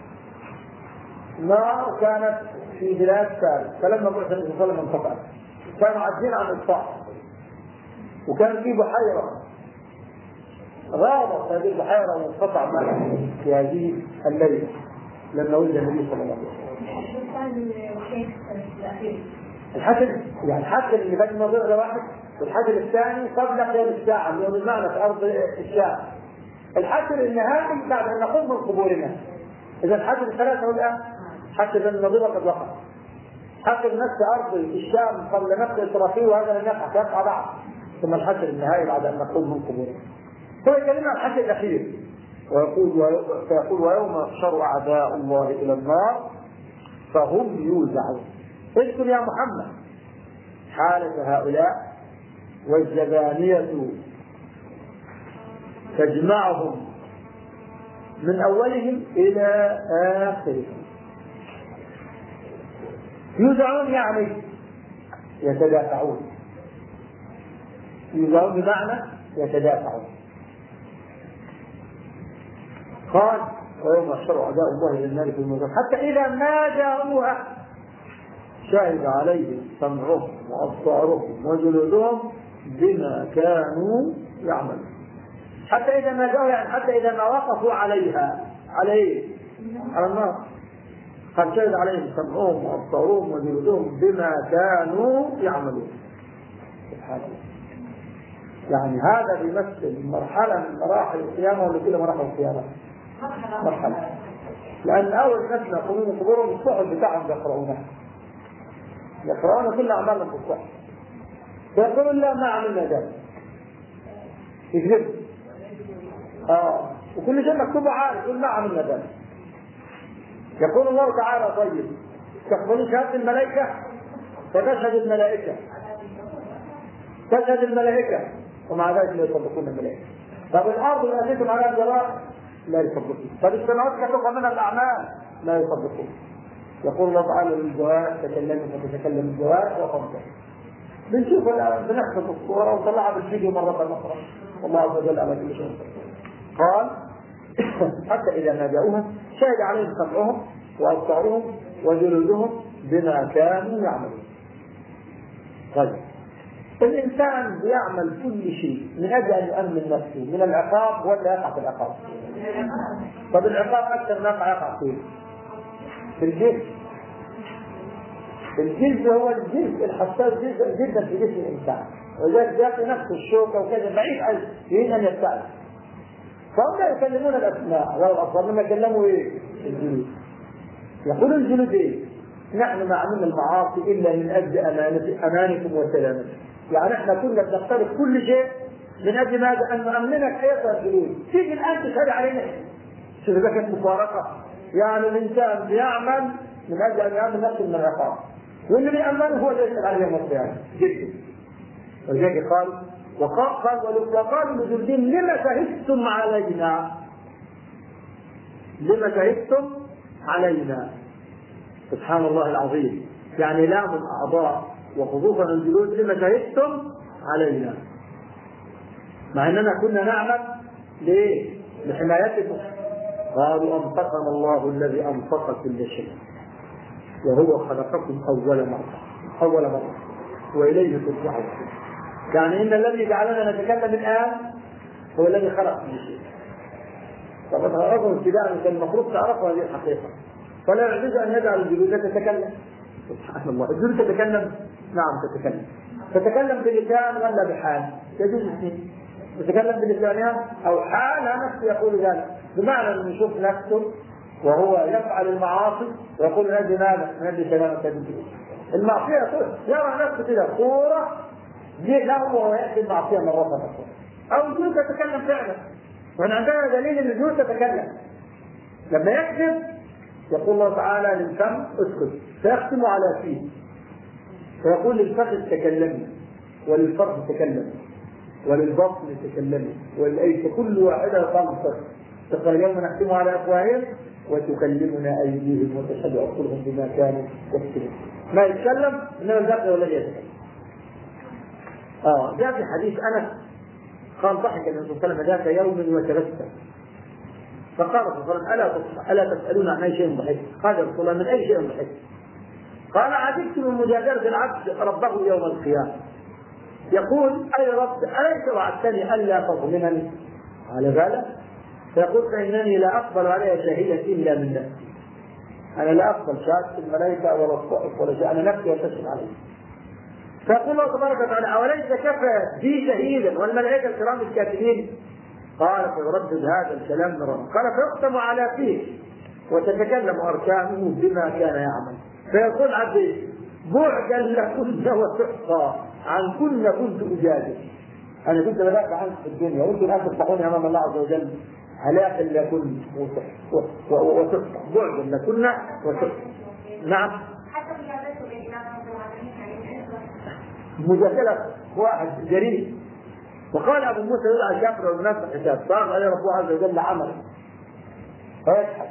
نار كانت في بلاد فارس فلما بعث النبي صلى الله عليه وسلم انقطعت. كانوا عاجزين عن الإطفاء وكان في بحيرة غابت هذه البحيرة وانقطع معها في هذه الليلة لما ولد النبي صلى الله عليه وسلم. الحشر يعني الحشر اللي بين نظير واحد والحشر الثاني قبل قيام الساعة اللي هو بالمعنى في أرض الشام. الحشر النهائي بعد أن نقوم من قبورنا. إذا الحشر الثلاثة الآن حشر بين النظير قد وقع. حشر نفس أرض الشام قبل نفس إسرافيل وهذا لم يقع بعض ثم الحشر النهائي بعد أن نقوم من قبورنا. هو يكلمنا عن الحشر الأخير فيقول ويوم يحشر أعداء الله إلى النار فهم يوزعون. اذكر يا محمد حالة هؤلاء والزبانية تجمعهم من أولهم إلى آخرهم. يوزعون يعني يتدافعون. يوزعون بمعنى يتدافعون. قال ويوم يحشر أعداء الله إلى النار في الميزان حتى إذا ما جاءوها شهد عليهم سمعهم وأبصارهم وجلودهم بما كانوا يعملون. حتى إذا ما جاءوا يعني حتى إذا ما وقفوا عليها على النار قد شهد عليهم سمعهم وأبصارهم وجلودهم بما كانوا يعملون. سبحان الله. يعني هذا بيمثل مرحلة من مراحل القيامة ولا كل مراحل القيامة؟ مرحلة. لأن أول ناس يقومون من قبورهم الصحف بتاعهم يقرؤون كل أعمالهم في الصحف. فيقولون لا ما عملنا ذلك. يكذب. وكل شيء مكتوب عارف يقول ما عملنا ذلك. يقول الله تعالى طيب تقبلون شهادة الملائكة فتشهد الملائكة. تشهد الملائكة ومع ذلك لا يصدقون الملائكة. طب الأرض اللي أتيتم عليها الجواب لا يصدقون. طب السماوات كتبها منها الأعمال لا يصدقون. يقول الله تعالى للجواب تكلموا فتتكلم الجواب وخمسة. بنشوف الآن بنحفظ الصورة ونطلعها بالفيديو مرة أخرى والله عز وجل على كل شيء. قال حتى إذا ما جاءوها شهد عليهم سمعهم وأبصارهم وجلودهم بما كانوا يعملون. طيب الإنسان يعمل كل شيء من أجل أن يؤمن نفسه من العقاب ولا يقع في العقاب؟ طب العقاب أكثر ما يقع فيه في الجسم. الجلد هو الجلد الحساس جدا في جسم الإنسان وذلك يأتي نفس الشوكة وكذا بعيد عن يريد أن يستعد. فهم لا يكلمون الأسماء والأبصار لما يكلموا إيه؟ الجلود. يقولوا الجلود إيه؟ نحن ما عملنا المعاصي إلا من أجل أمانكم وسلامتكم. يعني احنا كنا بنقترف كل شيء من أجل ماذا؟ أن نأمنك أيضا الجلود. تيجي الآن تشهد علينا. شوف إذا كانت مفارقة. يعني الإنسان بيعمل من أجل أن يأمن نفسه من العقاب. واللي بيأمنه هو اللي يسأل عليه القيامة جدا. ولذلك قال وقالوا لجلودهم لما شهدتم علينا؟ لما شهدتم علينا. سبحان الله العظيم، يعني لام الأعضاء وخصوصا الجلود لما شهدتم علينا، مع أننا كنا نعمل ليه؟ لحمايتكم. قالوا أنطقنا الله الذي أنطق كل شيء وهو خلقكم أول مرة وإليه ترجعون. يعني إن الذي جعلنا نتكلم الآن هو الذي خلق كل شيء. طبعا تعرفوا ابتداء كان المفروض تعرفوا هذه الحقيقة. فلا يعجز أن يجعل الجلود تتكلم. سبحان الله، الجلود تتكلم؟ نعم تتكلم. تتكلم بلسان ولا بحال؟ يجوز الاثنين. تتكلم بلسانها أو حالها نفسه يقول ذلك، بمعنى أن يشوف نفسه وهو يفعل المعاصي ويقول هذه ماذا؟ هذه كلامك الجلود. المعصية يرى نفسه كده صورة له وهو يأتي المعصية مرة أخرى. أو الجلود تتكلم فعلا. وأنا عندنا دليل أن الجلود تتكلم. لما يكذب يقول الله تعالى للفم اسكت فيختم على فيه، فيقول للفخذ تكلمي وللفرد تكلمي وللبطن تكلمي وللأيدي، كل واحدة تنطق. تقول اليوم نختم على أفواههم وتكلمنا أيديهم وتشهد أرجلهم بما كانوا يكسبون. ما يتكلم إنما الباقي هو الذي يتكلم. جاء في حديث أنس قال ضحك النبي صلى الله عليه وسلم ذات يوم وتبسم، فقال صلى الله عليه وسلم ألا تسألون عن أي شيء ضحك؟ قال يا رسول الله من أي شيء ضحك؟ قال عجبت من مجادلة العبد ربه يوم القيامة يقول أي رب أليس وعدتني ألا تظلمني على ذلك؟ فيقول فإنني لا أقبل علي شهية إلا من نفسي. أنا لا أقبل شهادة الملائكة ولا الصائف ولا شيء، أنا نفسي وتشهد علي. فيقول الله تبارك وتعالى أوليس كفى بي شهيدا والملائكة الكرام الكاتبين؟ قال فيردد هذا الكلام من ربه. قال فيختم على فيه وتتكلم أركانه بما كان يعمل. فيقول عبدي بعدا لكن وتحصى عن كن كنت أجادل. أنا كنت بدافع عنك في الدنيا وأنتم الآن تفتحوني أمام الله عز وجل هلاك لكن وتحصى بعدا لكن وتحصى. نعم مجادلة واحد جريء. وقال أبو موسى يدعى شافر والناس حساب صار عليه ربه عز وجل عمله فيضحك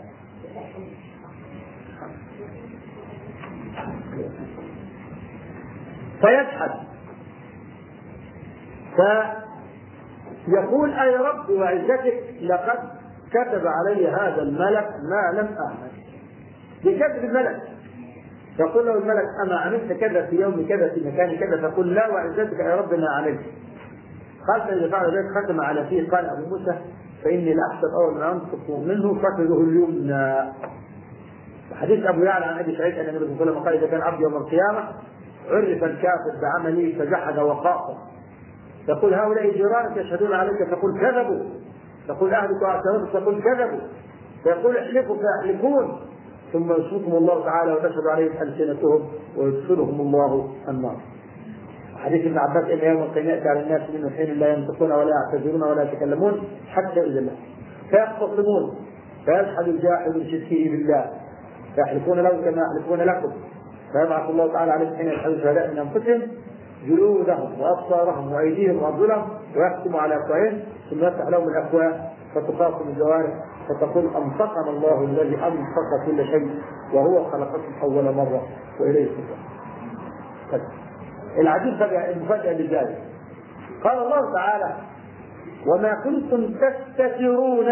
فيقول أي رب وعزتك لقد كتب علي هذا الملك ما لم أعمل. بكتب الملك. يقول له الملك أما عملت كذا في يوم كذا في مكان كذا؟ فقل لا وعزتك يا رب ما عملت. قال فإذا فعل ذلك ختم على فيه. قال أبو موسى فإني لأحسب أول ما أنطق منه فخذه اليمنى. حديث أبو يعلى عن أبي سعيد أن النبي صلى الله عليه وسلم قال إذا كان عبد يوم القيامة عرف الكافر بعمله فجحد وقاصر. يقول هؤلاء جيرانك يشهدون عليك فقل كذبوا. يقول أهلك وأعتمدك فقل كذبوا. فيقول احلفوا فيحلفون ثم يشركهم الله تعالى وتشهد عليهم ألسنتهم ويدخلهم الله النار. حديث ابن عباس ان يوم القيامه ياتي على الناس من حين لا ينطقون ولا يعتذرون ولا يتكلمون حتى اذا الله فيختصمون فيجحد الجاحد بشركه بالله فيحلفون له كما يحلفون لكم فيبعث الله تعالى عليهم حين يشهدوا شهداء من انفسهم جلودهم وابصارهم وايديهم وارجلهم ويختم على افواههم ثم يفتح لهم الافواه فتخاصم الجوارح فتقول انطقنا الله الذي انطق كل شيء وهو خلقكم اول مره واليه ترجعون. العجيب بقى المفاجأة لذلك قال الله تعالى وما كنتم تستترون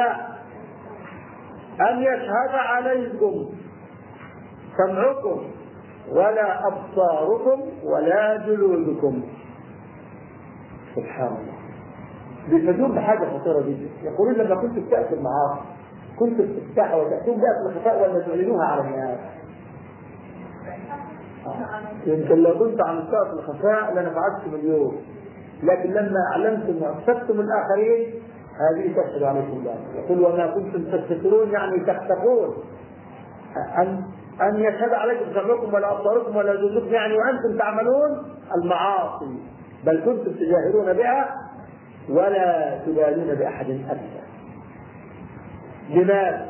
أن يشهد عليكم سمعكم ولا أبصاركم ولا جلودكم. سبحان الله. بيفيدون بحاجة خطيرة جدا. يقولون لما كنتم تأكل معاصي كنتم تفتحوا وتأتون بأكل الخفاء ولا تعلنوها على الناس. يمكن لو كنت عن السقف الخفاء لنفعتكم اليوم، لكن لما اعلنتم واخفتم الاخرين هذه تشهد عليكم الله. يقول وما كنتم تستترون يعني تختفون ان يشهد عليكم سمعكم ولا ابصاركم ولا جلودكم يعني وانتم تعملون المعاصي بل كنتم تجاهرون بها ولا تبالون باحد ابدا. لماذا؟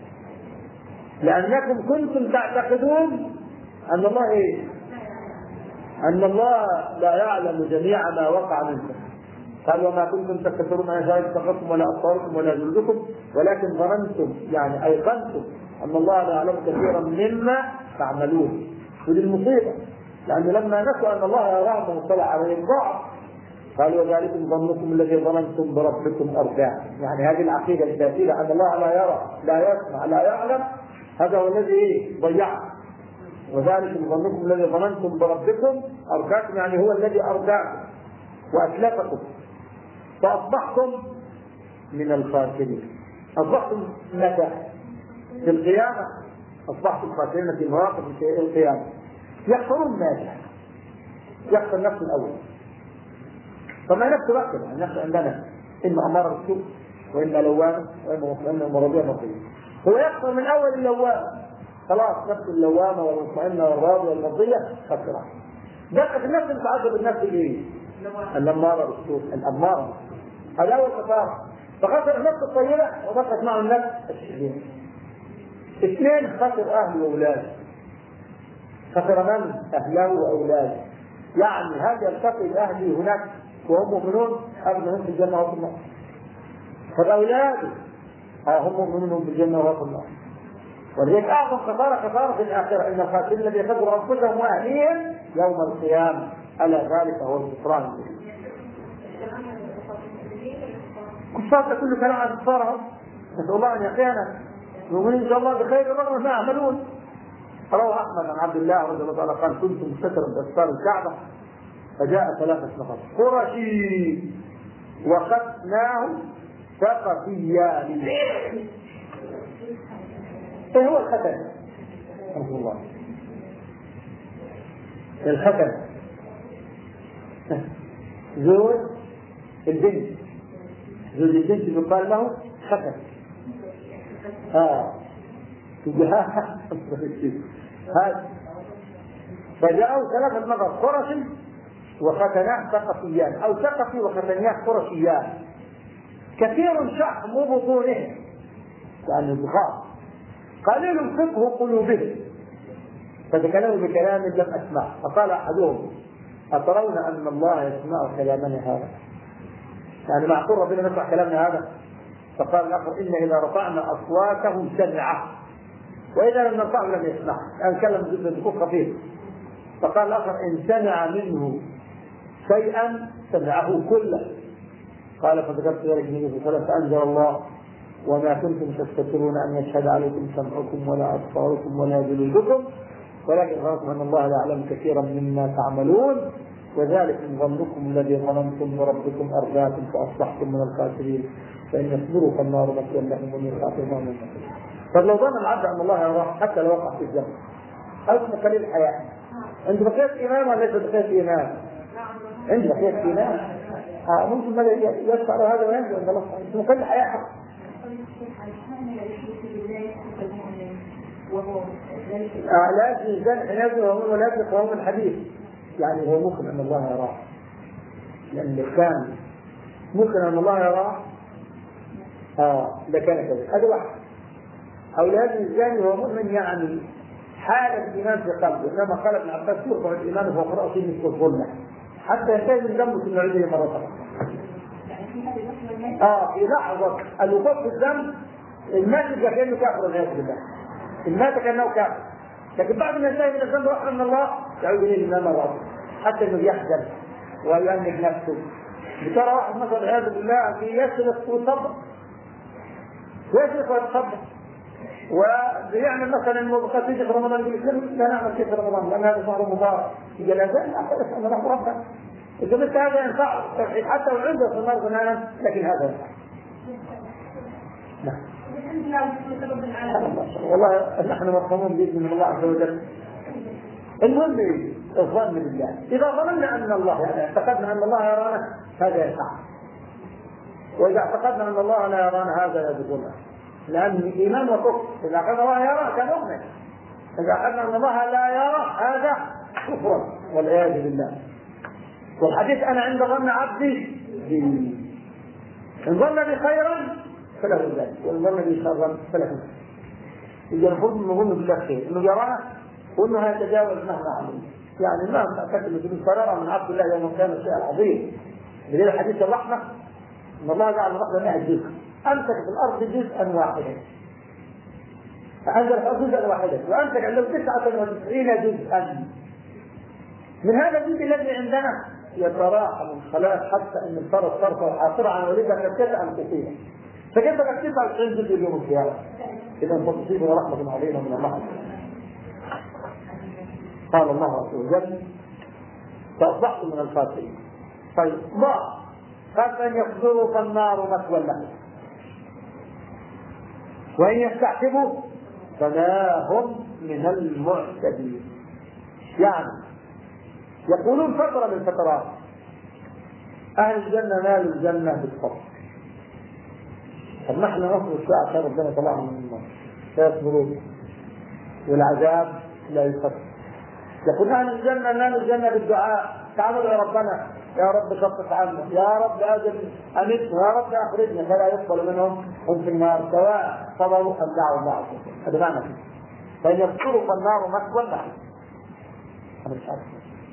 لانكم كنتم تعتقدون أن الله إيه؟ أن الله لا يعلم جميع ما وقع منكم قال وما كنتم تستكبرون عن شهادة سمعكم ولا أبصاركم ولا جلودكم ولكن ظننتم يعني أيقنتم أن الله لا يعلم كثيرا مما تعملون. ودي المصيبة، لأن لما نسوا أن الله يراهم ومطلع عليهم ضاع. قال وذلكم ظنكم الذي ظننتم بربكم أرداكم. يعني هذه العقيدة الباطلة أن الله لا يرى لا يسمع لا يعلم، هذا هو الذي ضيعه. وذلكم ظنكم الذي ظننتم بربكم أرداكم، يعني هو الذي أرداكم وأتلفكم فأصبحتم من الخاسرين. أصبحتم متى؟ في القيامة أصبحتم خاسرين في مواقف القيامة. يخسرون ماذا؟ يخسر نفسه الأول. فما نفسه بقى يعني نفسه عندنا إما أمارة بالسوء وإما لوامة وإما مرضية مرضية. هو يخسر من أول اللوامة، خلاص نفس اللوامة والمطمئنة والراضية والمرضية خسرها. دقة النفس تعذب النفس إيه؟ الأمارة بالسوء، الأمارة هذا أول خسارة. فخسر النفس الطيبة وبقت معه النفس الشريرة. اثنين خسر أهله وأولاده. خسر من؟ أهله وأولاده. يعني هذا يلتقي بأهله هناك وهم مؤمنون أبنهم في الجنة وفي النار. فالأولاده هم مؤمنون بالجنة وفي النار. ولذلك أعظم خسارة في الآخرة إن الخاسرين الذين خسروا أنفسهم وأهليهم يوم القيامة، ألا ذلك هو الخسران المبين. كفار كل كلام عن كفارهم، نسأل الله أن يقينا المؤمنين إن شاء الله بخير رغم ما يعملون. روى أحمد عن عبد الله رضي الله عنه قال كنت مستترا بأستار الكعبة فجاء 3 نفر قرشي وختناه ثقفيان. ايه هو الختن؟ رحمه الله. الختن زوج البنت، زوج البنت يقال له ختن. هذا فجاءوا 3 نفر قرشي وختناه ثقفيان أو ثقفي وختناه قرشيان كثير شحم بطونهم يعني البخار قليل فقه قلوبهم. فتكلموا بكلام لم أسمع. فقال أحدهم أترون أن الله يسمع كلامنا هذا؟ يعني معقول ربنا يسمع كلامنا هذا؟ فقال الآخر إن إذا رفعنا أصواتهم سمعه وإذا لم نرفعه لم يسمع. يعني كلم بصوت خفيف. فقال الآخر إن سمع منه شيئا سمعه كله. قال فذكرت ذلك النبي صلى الله عليه وسلم فأنزل الله وما كنتم تستترون أن يشهد عليكم سمعكم ولا أبصاركم ولا جلودكم ولكن ظننتم أن الله لا يعلم كثيرا مما تعملون وذلك من ظنكم الذي ظننتم بربكم أرداكم فأصبحتم من الخاسرين فإن يصبروا فالنار مثوى لهم ومن الخاسرين من الخاسرين. طب لو ظن العبد أن الله يراه حتى لو وقع في الجنة أو اسمه قليل الحياة، أنت بقيت إيمان ولا ليس بقيت إيمان؟ أنت بقيت إيمان. ممكن ما يشفع له هذا وينزل عند الله اسمه قليل الحياة. لا الإنسان حينئذ وهو لا يقوم الحديث يعني هو ممكن أن الله يراه، لأن كان ممكن أن الله يراه ده كان كذا. هذا واحد. أو لهذا الإنسان وهو مؤمن يعني حالة الإيمان في قلبه. إنما قال ابن عباس يرفع الإيمان فوق رأسه مثل الظلمة حتى ينتهي من ذنبه ثم يعيده مرة أخرى. في لحظة الوقوف في الذنب المات كأنه كافر والعياذ بالله. المات كأنه كافر، لكن بعد ما ينتهي من الذنب رحمة من الله يعود إليه الإيمان مرة أخرى حتى إنه يحزن ويأنب نفسه. بترى واحد مثلا والعياذ بالله يسرق ويصبر ويتصبر ويعمل مثلا الموبقات في رمضان يقول لا نعمل كيف رمضان لأن هذا شهر مبارك الجنازة لا أنا رحمة ربنا إذا مثل هذا ينفع حتى وعنده في النار زمانا لكن هذا ينفع. نعم والله نحن مرحومون بإذن الله عز وجل. المهم الظن بالله. إذا ظننا أن الله يعني اعتقدنا أن الله يرانا هذا ينفع، وإذا اعتقدنا أن الله لا يرانا هذا يضرنا، لأن الإيمان وكفر. إذا اعتقدنا الله يرى كان مؤمن، إذا اعتقدنا أن الله لا يرى هذا كفر والعياذ بالله. والحديث أنا عند ظن عبدي إن ظن بي خيرا فله ذلك وإن ظن بي شرا فله ذلك. إذا المفروض نظن بالله خير إنه يرانا وإنه هيتجاوز مهما عمل. يعني ما تعتقد أن القرار من عبد الله يوم كان شيء عظيم بدليل حديث الرحمة ان الله جعل الرحمة 100 جزء، امسك في الارض جزءا واحدا، فانزل في الارض جزءا واحدا وامسك عنده 99 جزءا. من هذا الجزء الذي عندنا يتراحم الخلايا حتى ان الفرس ترفع حاصرة عن ولدها كالكسة عن كثيرة، فكيف بقى 99 جزء يوم القيامة؟ اذا فتصيبه رحمة علينا من الله. قال الله عز وجل فأصبحت من الخاسرين. طيب ما قال فإن يصبروا فالنار مثوى لهم وإن يستعتبوا فما هم من المعتدين. يعني يقولون فترة من فترات أهل الجنة نالوا الجنة بالصبر، طب نحن نصبر الساعة عشان ربنا طلعنا من النار فيصبرون والعذاب لا يخفف. يقول أهل الجنة نالوا الجنة بالدعاء، تعالوا يا ربنا يا رب خفف عنا، يا رب أجل أمتنا، يا رب أخرجنا، فلا يقبل منهم هم في النار سواء صبروا أم دعوا الله. هذا معنى كده. فإن يصبروا فالنار مثوى لهم. أنا مش عارف.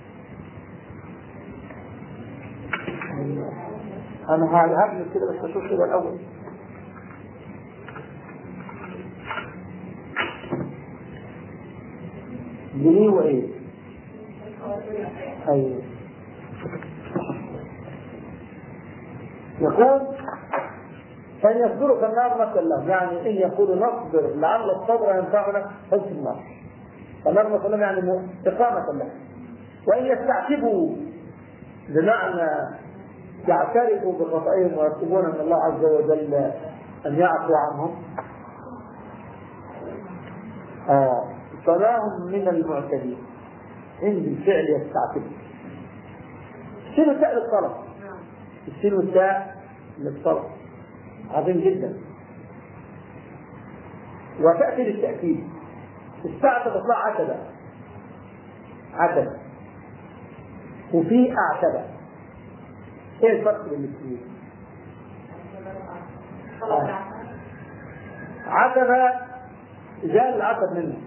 أنا هبني كده بس أشوف كده الأول. ليه وإيه؟ أيوه. يقول فإن يصبروا فالنار مثل لهم، يعني إن يقولوا نصبر لعل الصبر ينفعنا فوق النار، فالنار مثل لهم يعني إقامة لهم. وإن يستعتبوا بمعنى يعترفوا بخطئهم ويطلبون من الله عز وجل أن يعفو عنهم فما هم من المعتدين. إن بالفعل يستعتبوا. السين والتاء للطلب، السين والتاء للطلب عظيم جدا، وتأتي للتأكيد. استعتب تطلع عتبة، عتبة وفي أعتبة. ايه الفرق بين الاثنين؟ عتبة جاء العتب منه،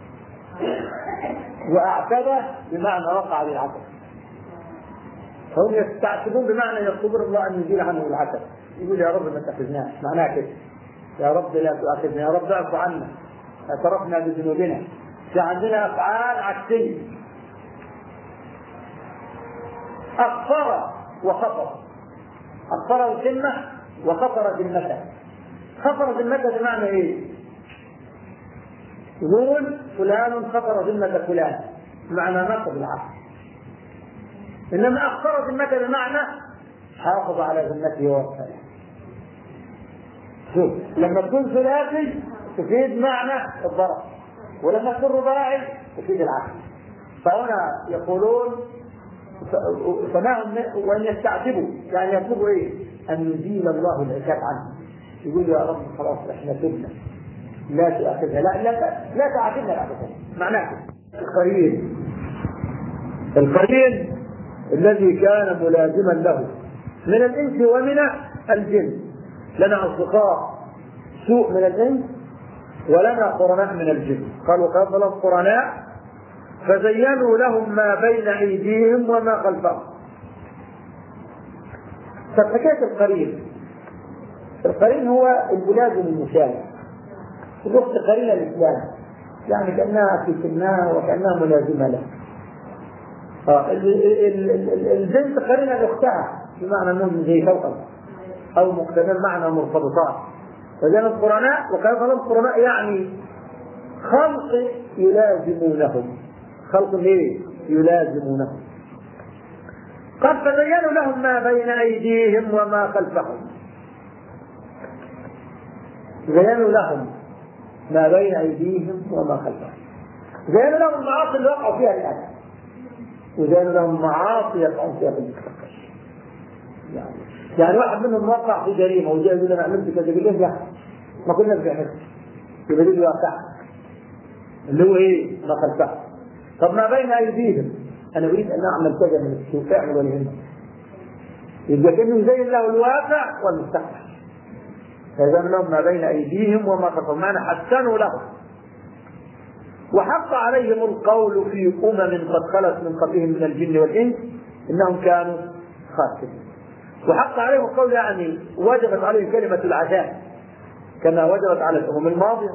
وأعتبة بمعنى وقع بالعتب. فهم يستعتبون بمعنى يطلبون الله أن يزيل عنه العتب، يقول يا رب ما تأخذناش، معناه كده يا رب لا تؤاخذنا، يا رب اعف عنا، اعترفنا بذنوبنا. في عندنا أفعال عكسية، أغفر وخفر، أغفر الذمة وخفر ذمته. خفر ذمته بمعنى إيه؟ يقول فلان خفر ذمة فلان بمعنى نقض العهد، إنما أغفر ذمته بمعنى حافظ على ذمته ووفاه. شوف لما تكون ثلاثي تفيد معنى الضرر، ولما تكون رباعي تفيد العهد. فهنا يقولون وأن يستعتبوا يعني يطلبوا إيه؟ أن يزيل الله العتاب عنه. يقول يا رب خلاص إحنا تبنا لا تأخذها، لا تعاقبنا أبدا. معناه القرين الذي كان ملازما له من الإنس ومن الجن. لنا أصدقاء سوء من الإنس ولنا قرناء من الجن. قالوا قاتل القرناء فزينوا لهم ما بين أيديهم وما خلفهم. فحكاية القرين هو الملازم المشابه، الوقت قرين الإسلام يعني كأنها في سنها وكأنها ملازمة له. البنت قرينة لأختها بمعنى أنهم زي توأم أو مقترن معنى مرتبطات. فزي القرناء وكان فلان القرناء يعني خلق يلازمونهم، خلق ايه؟ يلازمونهم. قد تبينوا لهم ما بين أيديهم وما خلفهم. زينوا لهم ما بين أيديهم وما خلفهم. زينوا لهم المعاصي اللي وقعوا فيها الآن، وزينوا لهم معاصي يقعون فيها في المستقبل. يعني واحد منهم وقع في جريمة وجاء يقول أنا عملت كذا، يقول له لا ما كنا بنعمل، يبقى يقول واقع اللي هو إيه؟ ما خلفه. طب ما بين أيديهم أنا أريد أن أعمل كذا من السوء، أعمل ولا يهمك. يبقى كأنه يزين له الواقع والمستقبل. فإذا لهم ما بين أيديهم وما خلفهم، معنى حسنوا لهم. وحق عليهم القول في قد خلت من قبلهم من الجن والإنس إنهم كانوا خاسرين. وحق عليهم القول يعني وجبت عليهم كلمة العذاب كما وجبت على الأمم الماضية،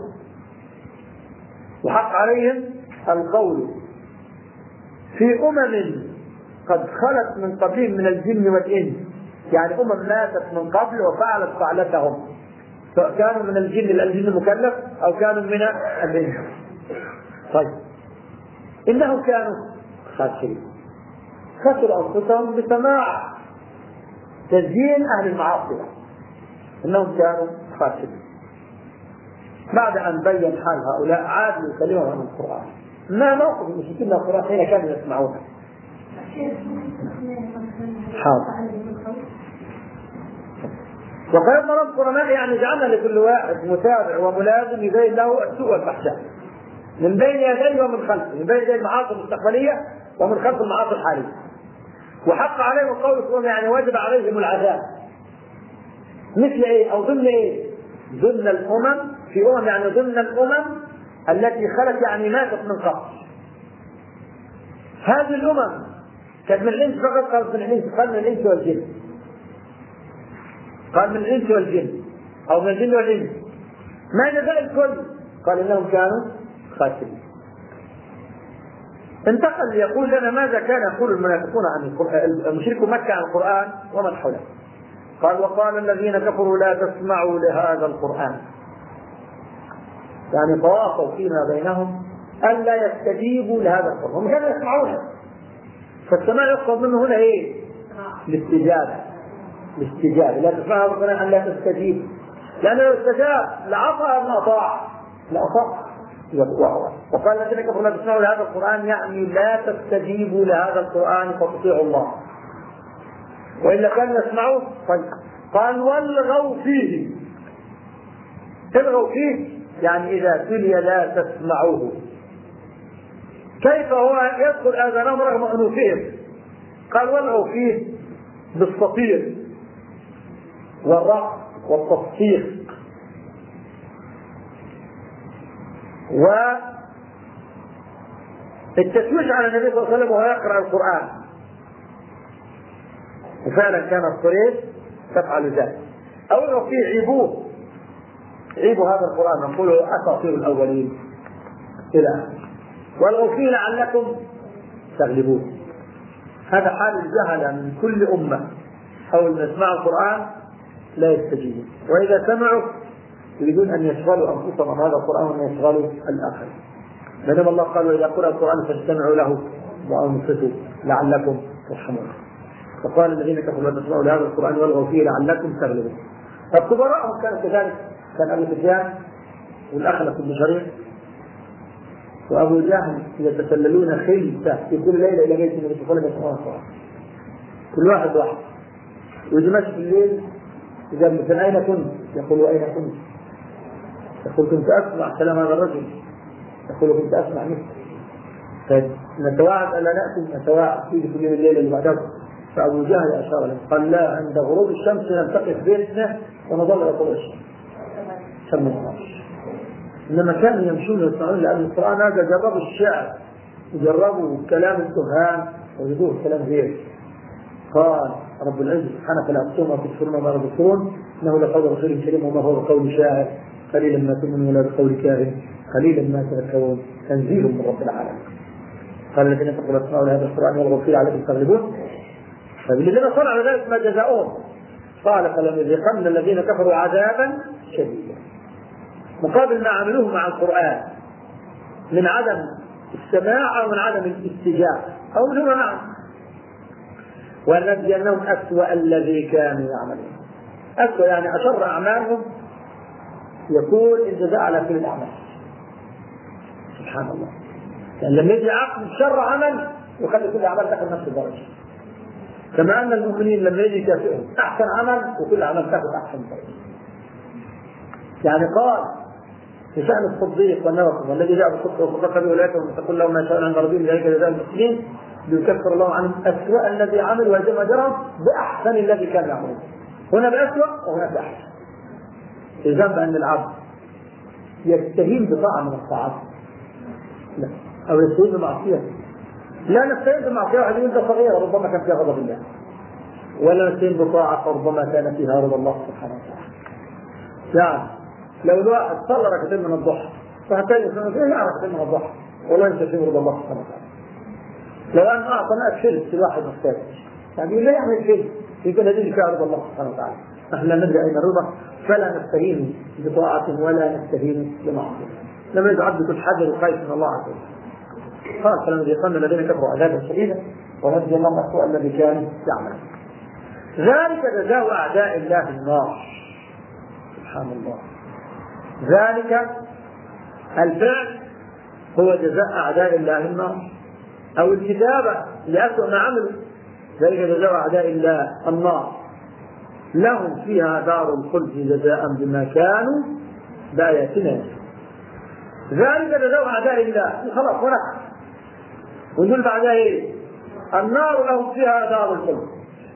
وحق عليهم القول في أمم قد خلت من قبلهم من الجن والإنس، يعني أمم ماتت من قبل وفعلت فعلتهم، سواء كانوا من الجن المكلف أو كانوا من الإنس. طيب إنهم كانوا خاسرين، خسروا أنفسهم بسماع تزيين أهل المعاصي، إنهم كانوا خاسرين. بعد أن بين حال هؤلاء عادوا يكلمهم عن القرآن، ما موقف المشركين من القرآن حين كانوا يسمعونه؟ حاضر. وقال مرض القرآن يعني جعلنا لكل واحد متابع وملازم يبين له السوء والفحشاء من بين يديه ومن خلفه، من بين يديه المعاصي المستقبلية ومن خلف المعاصي الحالية. وحق عليهم القول يعني وجب عليهم العذاب، مثل ايه او ضمن ايه؟ ضمن الامم، في امم يعني ضمن الامم التي خلت يعني ماتت من قبل. هذه الامم كانت من الانس فقط، قال من الانس، قال من الانس والجن، قال من الانس والجن او من الجن والانس. ما جزاء الكل؟ قال انهم كانوا خاسرين. انتقل ليقول لنا ماذا كان يقول المنافقون عن مشركو مكة عن القرآن ومن حوله. قال وقال الذين كفروا لا تسمعوا لهذا القرآن، يعني تواصوا فيما بينهم ألا يستجيبوا لهذا القرآن، هم كانوا يسمعونه، فالسماع يقصد منه هنا ايه؟ الاستجابة. الاستجابة لا تسمعوا القرآن أن لا تستجيب، لأنه لو استجاب لعصى أم أطاع؟ لأطاع. وقال الذين كفروا لا تسمعوا لهذا القرآن يعني لا تستجيبوا لهذا القرآن فتطيعوا الله، وإلا كانوا يسمعوه. طيب قال والغوا فيه، الغوا فيه يعني إذا تلي لا تسمعوه. كيف هو يدخل آذانهم رغم أنوفهم؟ قال والغوا فيه بالصفير والرقص والتصفيق والتشويش على النبي صلى الله عليه وسلم وهو يقرأ القرآن، وفعلا كانت قريش تفعل ذلك. أو في عيبوه، عيبوا هذا القرآن، نقول أساطير الأولين إلى آخره. والغوا فيه لعلكم تغلبون. هذا حال الجهل من كل أمة، أول ما يسمعوا القرآن لا يستجيبون، وإذا سمعوا يريدون أن يشغلوا أنفسهم عن هذا القرآن وأن يشغلوا الآخر. بينما الله قال وإذا قرأ القرآن فاستمعوا له وأنصتوا لعلكم ترحمون. فقال الذين كفروا لا تسمعوا لهذا القرآن والغوا فيه لعلكم تغلبون. فكبراءهم كانوا كذلك، كان أبو سفيان والأخنس بن شريح وأبو جهل يتسللون خلفة في كل ليلة إلى بيت النبي صلى الله عليه وسلم، كل واحد واحد، ويجمعش في الليل إذا من أين كنت؟ يقول أين كنت؟ يقول كنت أسمع كلام هذا الرجل، يقول كنت أسمع مثل. فنتواعد ألا نأتي، نتواعد في كل الليلة اللي بعدها. فأبو جهل أشار له قال لا، عند غروب الشمس نلتقي في بيتنا ونظل إلى طلوع الشمس. إنما كانوا يمشون ويسمعون، لأن القرآن هذا جربوا الشعر وجربوا كلام الكهان وجدوه كلام غير. قال رب العزة سبحانه فلا أقسم وتكفرون ما لا تبصرون إنه لقول رسول كريم وما هو بقول شاعر قليلا ما تؤمنون ولا بقول كاهن قليلا ما تذكرون تنزيل من رب العالمين. قال الذين كفروا لا تسمعوا لهذا القرآن والغوا فيه عليكم تغلبون. فالذين صنعوا ذلك ما جزاؤهم؟ قال فلنذيقن الذين كفروا عذابا شديدا، مقابل ما عملوه مع القرآن من عدم السماع أو من عدم الاستجابة أو من هنا نعم، ولنجزينهم أسوأ الذي كانوا يعملون. أسوأ يعني أشر أعمالهم يكون الجزاء على كل الأعمال. سبحان الله، يعني لما يجي عقل شر عمل يخلي كل أعمال تاخذ نفس الدرجة، كما أن المؤمنين لما يجي يكافئهم أحسن عمل وكل أعمال تاخذ أحسن درجة. يعني قال في شأن الصديق والنوقف والذي جاء بالصدق وصدق به أولئك وتقول لهم ما شاء عند ربهم ذلك جزاء المحسنين ليكفر الله عنهم أسوأ الذي عمل ويجزيهم أجرهم بأحسن الذي كان يعمل. هنا بأسوأ وهنا بأحسن. إذن بأن العبد يستهين بطاعة من الطاعات لا، أو يستهين بمعصية لا. نستهين بمعصية واحد يقول ده صغير ربما كان فيها غضب الله، ولا نستهين بطاعة ربما كان فيها رضا الله سبحانه وتعالى. يعني لو الواحد صلى ركعتين من الضحى فهتاني سنة ركعتين من الضحى ولا يستهين رضا الله سبحانه وتعالى. لو أن أعطى ماء فلس الواحد محتاج يعني لا يعمل شيء يقول هذه فيها رضا الله سبحانه وتعالى. نحن لا ندري أين الرضا فلا نستهين بطاعة ولا نستهين بمعصية. لما يجعل كل حاجة وخايف من الله عز وجل. قال فلنذيقن الذين كفروا عذابا شديدا ونجزي الله أسوأ الذي كانوا يعملون. ذلك جزاء أعداء الله النار. سبحان الله. ذلك الفعل هو جزاء أعداء الله النار أو الكتابة لأسوأ ما عملوا. ذلك جزاء أعداء الله النار لهم فيها دار الخلد جزاء بما كانوا بآياتنا. ذلك جزاء أعداء الله خلاص ونحن ونقول بعدها ايه؟ النار لهم فيها دار الخلد.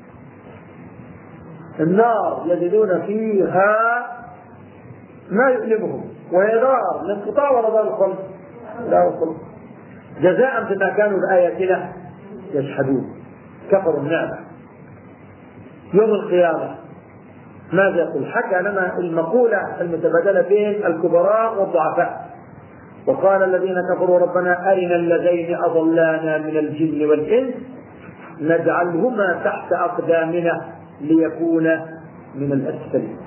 النار يجدون فيها ما يؤلمهم وهي دار الانقطاع ولا دار الخلد؟ دار الخلد جزاء بما كانوا بآياتنا يجحدون. كفروا النعمة. يوم القيامة ماذا يقول؟ حكى لنا المقولة المتبادلة بين الكبراء والضعفاء. وقال الذين كفروا ربنا أرنا اللذين أضلانا من الجن والإنس نجعلهما تحت أقدامنا ليكون من الأسفلين.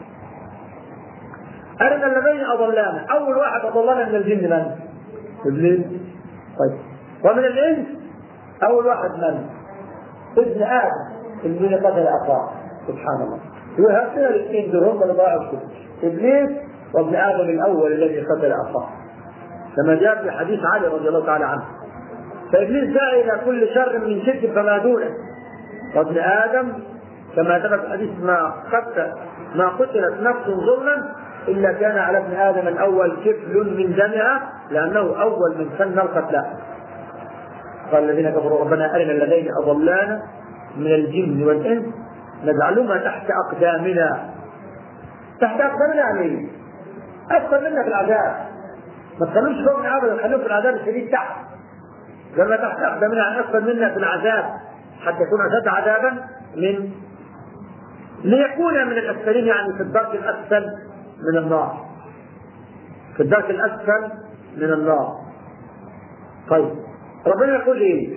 أرنا الذين أضلانا. أول واحد أضلنا من الجن من؟ إبليس. طيب ومن الإنس أول واحد من؟ ابن آدم الذي قتل أخاه. سبحان الله. وهكذا الاثنين دول اللي ضاعوا الكل إبليس وابن آدم الأول الذي قتل أخاه كما جاء في حديث علي رضي الله تعالى عنه. فإبليس دعا إلى كل شر من شرك فما دونه. وابن آدم كما ثبت الحديث ما قتلت نفس ظلما إلا كان على ابن آدم الأول كفل من دمها لأنه أول من سن القتلى. قال الذين كفروا ربنا أرنا الذين أضلانا من الجن والإنس نجعلهما تحت أقدامنا. تحت أقدامنا يعني أسفل منا في العذاب. ما تخلوش فوق العذاب خلوه في العذاب الشديد تحت. لما تحت أقدامنا يعني أسفل منا في العذاب حتى يكون أشد عذابا من ليكون من الأسفلين يعني في الدرك الأسفل من النار. في الدرك الأسفل من النار. طيب ربنا يقول إيه؟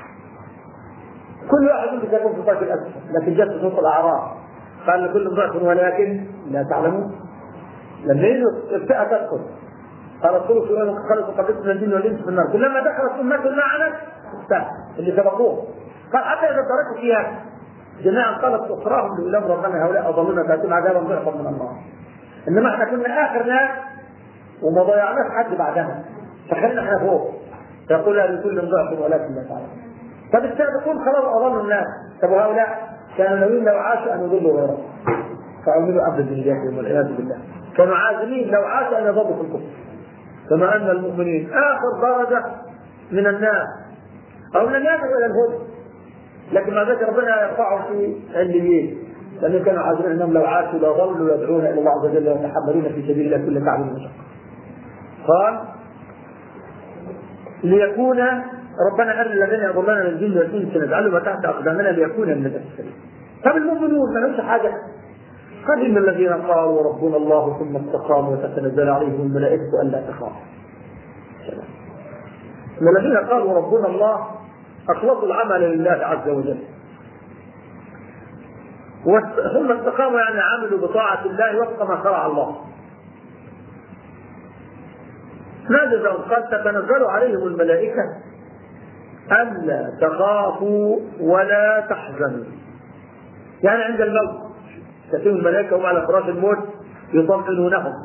كل واحد منكم يكون في الدرك الأسفل لكن جاءت صوت الأعراف قال لكل ضعف ولكن لا تعلمون. لما يجوا الفئة تدخل قال الطرق يوم خلق قبلت من الجن والإنس في النار كلما دخلت أمة معنا اللي سبقوه قال حتى إذا تركوا فيها جميعا قالت أخراهم لأولاد ربنا هؤلاء أضلونا فأتون عذابا ضعفا من النار. إنما احنا كنا آخر ناس وما ضيعناش حد بعدنا فخلينا احنا فوق فيقول لكل ضعف ولكن لا تعلم. طب السابقون خلاص أضلوا الناس. طب هؤلاء كانوا ناويين لو عاشوا أن يضلوا غيرهم فعملوا أبد دنياهم والعياذ بالله. كانوا عازمين لو عاشوا أن يضلوا في الكفر. كما أن المؤمنين آخر درجة من الناس أو لم يصلوا إلى الهدى لكن ما ذكر ربنا يرفعهم في عليين لأنهم كانوا عازمين أنهم لو عاشوا لظلوا يدعون إلى الله عز وجل ويتحملون في سبيل الله كل تعب ومشقة. قال ليكون ربنا أرنا الذين يضلون من الجن والإنس نجعلهما تحت أقدامنا ليكون من الأسفلين. طب المؤمنون ما لهمش حاجة. قال إن الذين قالوا ربنا الله ثم استقاموا وتتنزل عليهم الملائكة ألا تخافوا. إن الذين قالوا ربنا الله أخلصوا العمل لله عز وجل ثم استقاموا يعني عملوا بطاعة الله وفق ما شرع الله. ماذا قال تتنزل عليهم الملائكة ألا تخافوا ولا تحزنوا. يعني عند الموت تأتيهم الملائكة وهم على فراش الموت يطمئنونهم.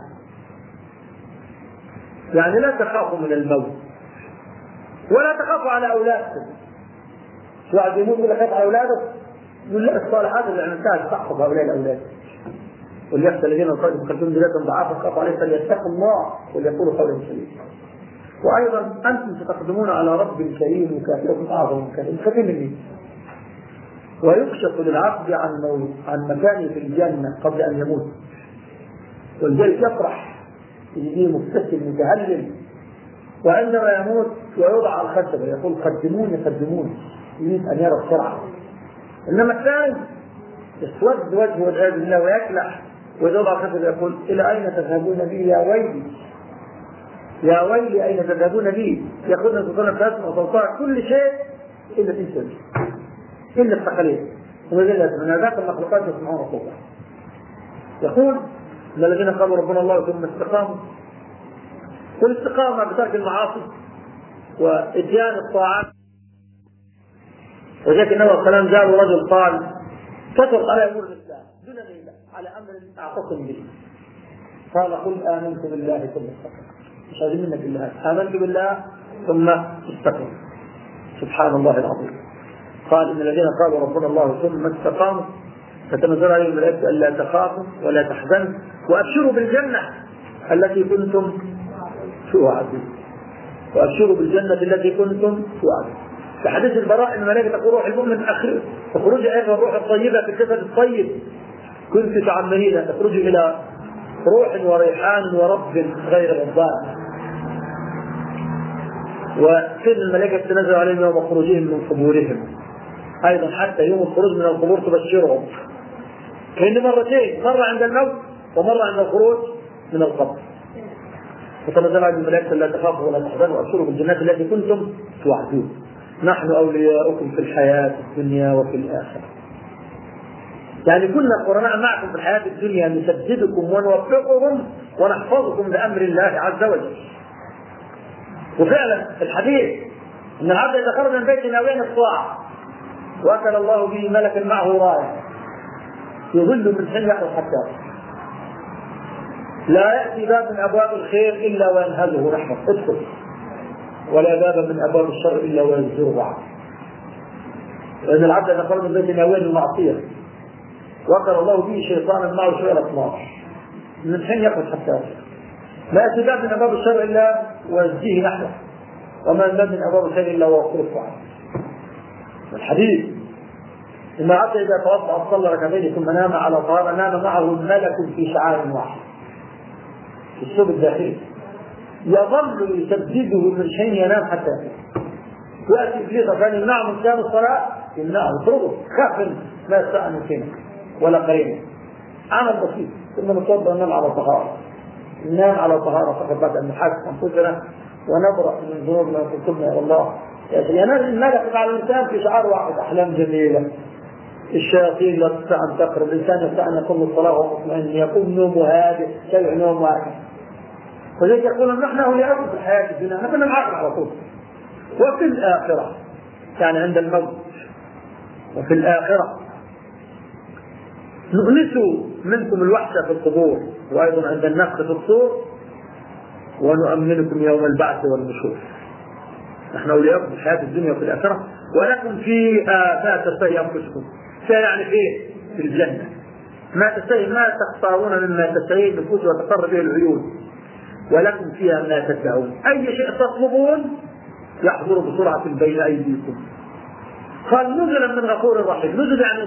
يعني لا تخافوا من الموت ولا تخافوا على أولادكم. شو واحد يموت ولا خاف على أولاده يقول لا الصالحات اللي عملتها تحفظ هؤلاء الأولاد. وليخشى الذين قالوا خلفهم ذرية ضعافا خافوا عليهم فليتقوا الله وليقولوا قولا سديدا. وأيضا أنتم ستقدمون على رب كريم وكافركم أعظم كريم خفي مني ويكشف للعبد عن مكانه في الجنة قبل أن يموت. ولذلك يفرح يجيه مبتسم متهلل وعندما يموت ويوضع على الخشبة يقول قدموني قدموني يريد أن يرى السرعة. إنما الثاني يسود وجهه والعياذ بالله ويكلح ويضع كفه يقول إلى أين تذهبون بي يا ويلي يا ويلي أين تذهبون بي؟ يأخذنا سلطان الفاسم وسلطان كل شيء إلا الإنسان إلا الثقلين وذلك من ذات المخلوقات يسمعون صوته. يقول إن الذين قالوا ربنا الله ثم استقاموا، والاستقامة بترك المعاصي وإتيان الطاعات. وذلك النبي صلى الله عليه وسلم جاء رجل قال كثر على أمور الإسلام دلني على أمر أعتصم به. قال قل آمنت بالله ثم استقم. مش عايزين منك بالله، آمنت بالله ثم استقم. سبحان الله العظيم. قال إن الذين قالوا ربنا الله ثم استقاموا فتنزل عليهم الملائكة ألا تخافوا ولا تحزنوا وأبشروا بالجنة التي كنتم توعدون. وأبشروا بالجنة التي كنتم توعدون. في حديث البراء أن الملائكة تقول روح المؤمن تخرج أيضا الروح الطيبة في الجسد الطيب كنت تعملين تخرج إلى روح وريحان ورب غير غضبان. وكل الملائكة تنزل عليهم يوم خروجهم من قبورهم أيضا حتى يوم الخروج من القبور تبشرهم. كأن مرتين، مرة عند الموت ومرة عند الخروج من القبر. فتنزل عليهم الملائكة لا تخافوا ولا تحزنوا وأبشروا بالجنات التي كنتم توعدون نحن أولياؤكم في الحياة الدنيا وفي الآخرة. يعني كنا قرناء معكم في الحياة الدنيا نسددكم ونوفقكم ونحفظكم بأمر الله عز وجل. وفعلا الحديث أن العبد إذا خرج من بيت ناويا الطاعة وأكل الله به ملكا معه راية يظل من حين يحرص حتى لا يأتي باب من أبواب الخير إلا وينهزه رحمة ادخل ولا باب من أبواب الشر إلا ويزجره بعض. لأن العبد إذا خرج من بيت ناويا المعصية وأكل الله به شيطانا معه شوية 12 من حين يحرص حتى لا يأتي باب من أبواب الشر إلا ويزجيه نحوه وما باب من أبواب الخير إلا ويصرف عنه. الحديث إن العبد إذا توضأ صلى ركعتين ثم نام على طهارة نام معه ملك في شعار واحد في الثوب الداخلي يظل يسدده من حين ينام حتى يأتي إبليس عشان يمنعه من قيام الصلاة يمنعه يطرده خاف ما يستطيع من فينا ولا قرينه. عمل بسيط ثم نتوضأ وننام على طهارة ننام على طهارة فقط بعد أن نحاسب أنفسنا ونبرأ من ذنوبنا وتوبنا إلى الله. ينام الملك على الإنسان في شعار واحد أحلام جميلة. الشياطين لا تستطيع أن تقرب الإنسان يستطيع أن يقوم الصلاة وهو مطمئن يقوم نومه هادئ شيء نوم واحد. ولذلك يقولون نحن أولياؤكم في الحياة الدنيا نحن معكم على طول وفي الآخرة يعني عند الموت وفي الآخرة نؤنس منكم الوحشة في القبور وأيضا عند النفخ في الصور ونؤمنكم يوم البعث والنشور. نحن أولياؤكم في الحياة الدنيا وفي الآخرة ولكم فيها ما تشتهي أنفسكم. فيها يعني في الجنة ما تشتهي ما تختارون مما تشتهي النفوس وتقر به العيون ولكم فيها ما تدعون. أي شيء تطلبون يحضر بسرعة بين أيديكم. قال نزلا من غفور رحيم. نزل يعني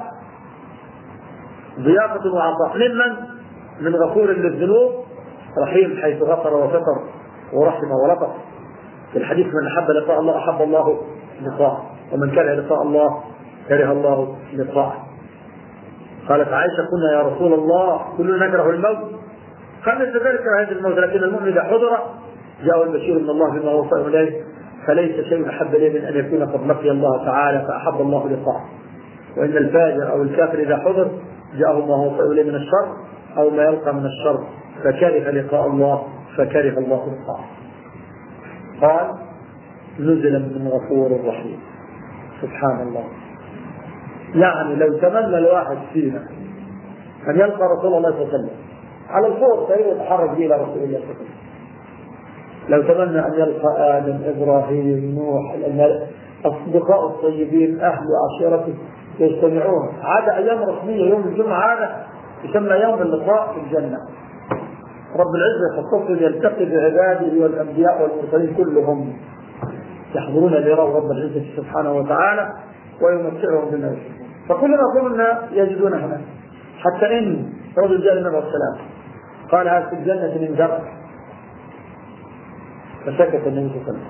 ضيافة وعطاء ممن من غفور للذنوب رحيم حيث غفر وستر ورحم ولطف. في الحديث من أحب لقاء الله أحب الله لقاءه ومن كره لقاء الله كره الله لقاءه. قالت عائشة كنا يا رسول الله كلنا نكره الموت قال ليس ذلك هذا الموت لكن المؤمن إذا حضر جاء البشير من الله بما وصل إليه فليس شيء أحب إليه من أن يكون قد لقي الله تعالى فأحب الله لقاءه. وإن الفاجر أو الكافر إذا حضر جاءه ما وصل إليه من الشر أو ما يلقى من الشر فكره لقاء الله فكره الله لقاءه. قال نزلا من غفور رحيم. سبحان الله. يعني لو تمنى الواحد فينا أن يلقى رسول الله صلى الله عليه وسلم على الفور سيء يتحرك به إلى رسول الله صلى الله عليه وسلم. لو تمنى أن يلقى آدم إبراهيم نوح الأصدقاء الطيبين أهل عشيرته يجتمعون عاد أيام رسمية يوم الجمعة هذا يسمى يوم اللقاء في الجنة. رب العزة يخصصه يلتقي بعباده والأنبياء والمرسلين كلهم يحضرون ليروا رب العزة سبحانه وتعالى ويمتعهم بما يشركون. فكلنا قلنا يجدون هناك حتى إن رجل جاء النبي عليه السلام قال هذا في الجنة من درس فسكت النبي صلى الله عليه وسلم.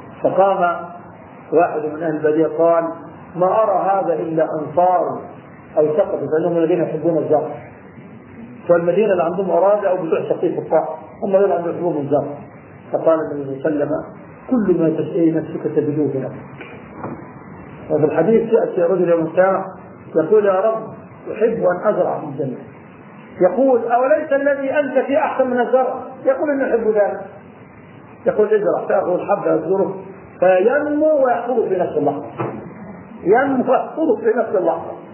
فقام واحد من أهل البادية قال ما أرى هذا إلا أنصار أو سقط، فإنهم الذين يحبون الزرع. والمدينة اللي عندهم أراضي أو بتوع سقيف الطاعة هم اللي عندهم يحبون الزرع. فقال النبي صلى الله عليه وسلم كل ما تشتهي نفسك تجدوه في نفسك. وفي الحديث يأتي رجل يوم القيامة يقول يا رب أحب أن أزرع في الجنة. يقول أوليس الذي أنت فيه أحسن من الزرع؟ يقول إني أحب ذلك. يقول ازرع تأخذ الحبة يزرعه فينمو ويحصل في نفس اللحظة. ينمو ويحصل في نفس اللحظة.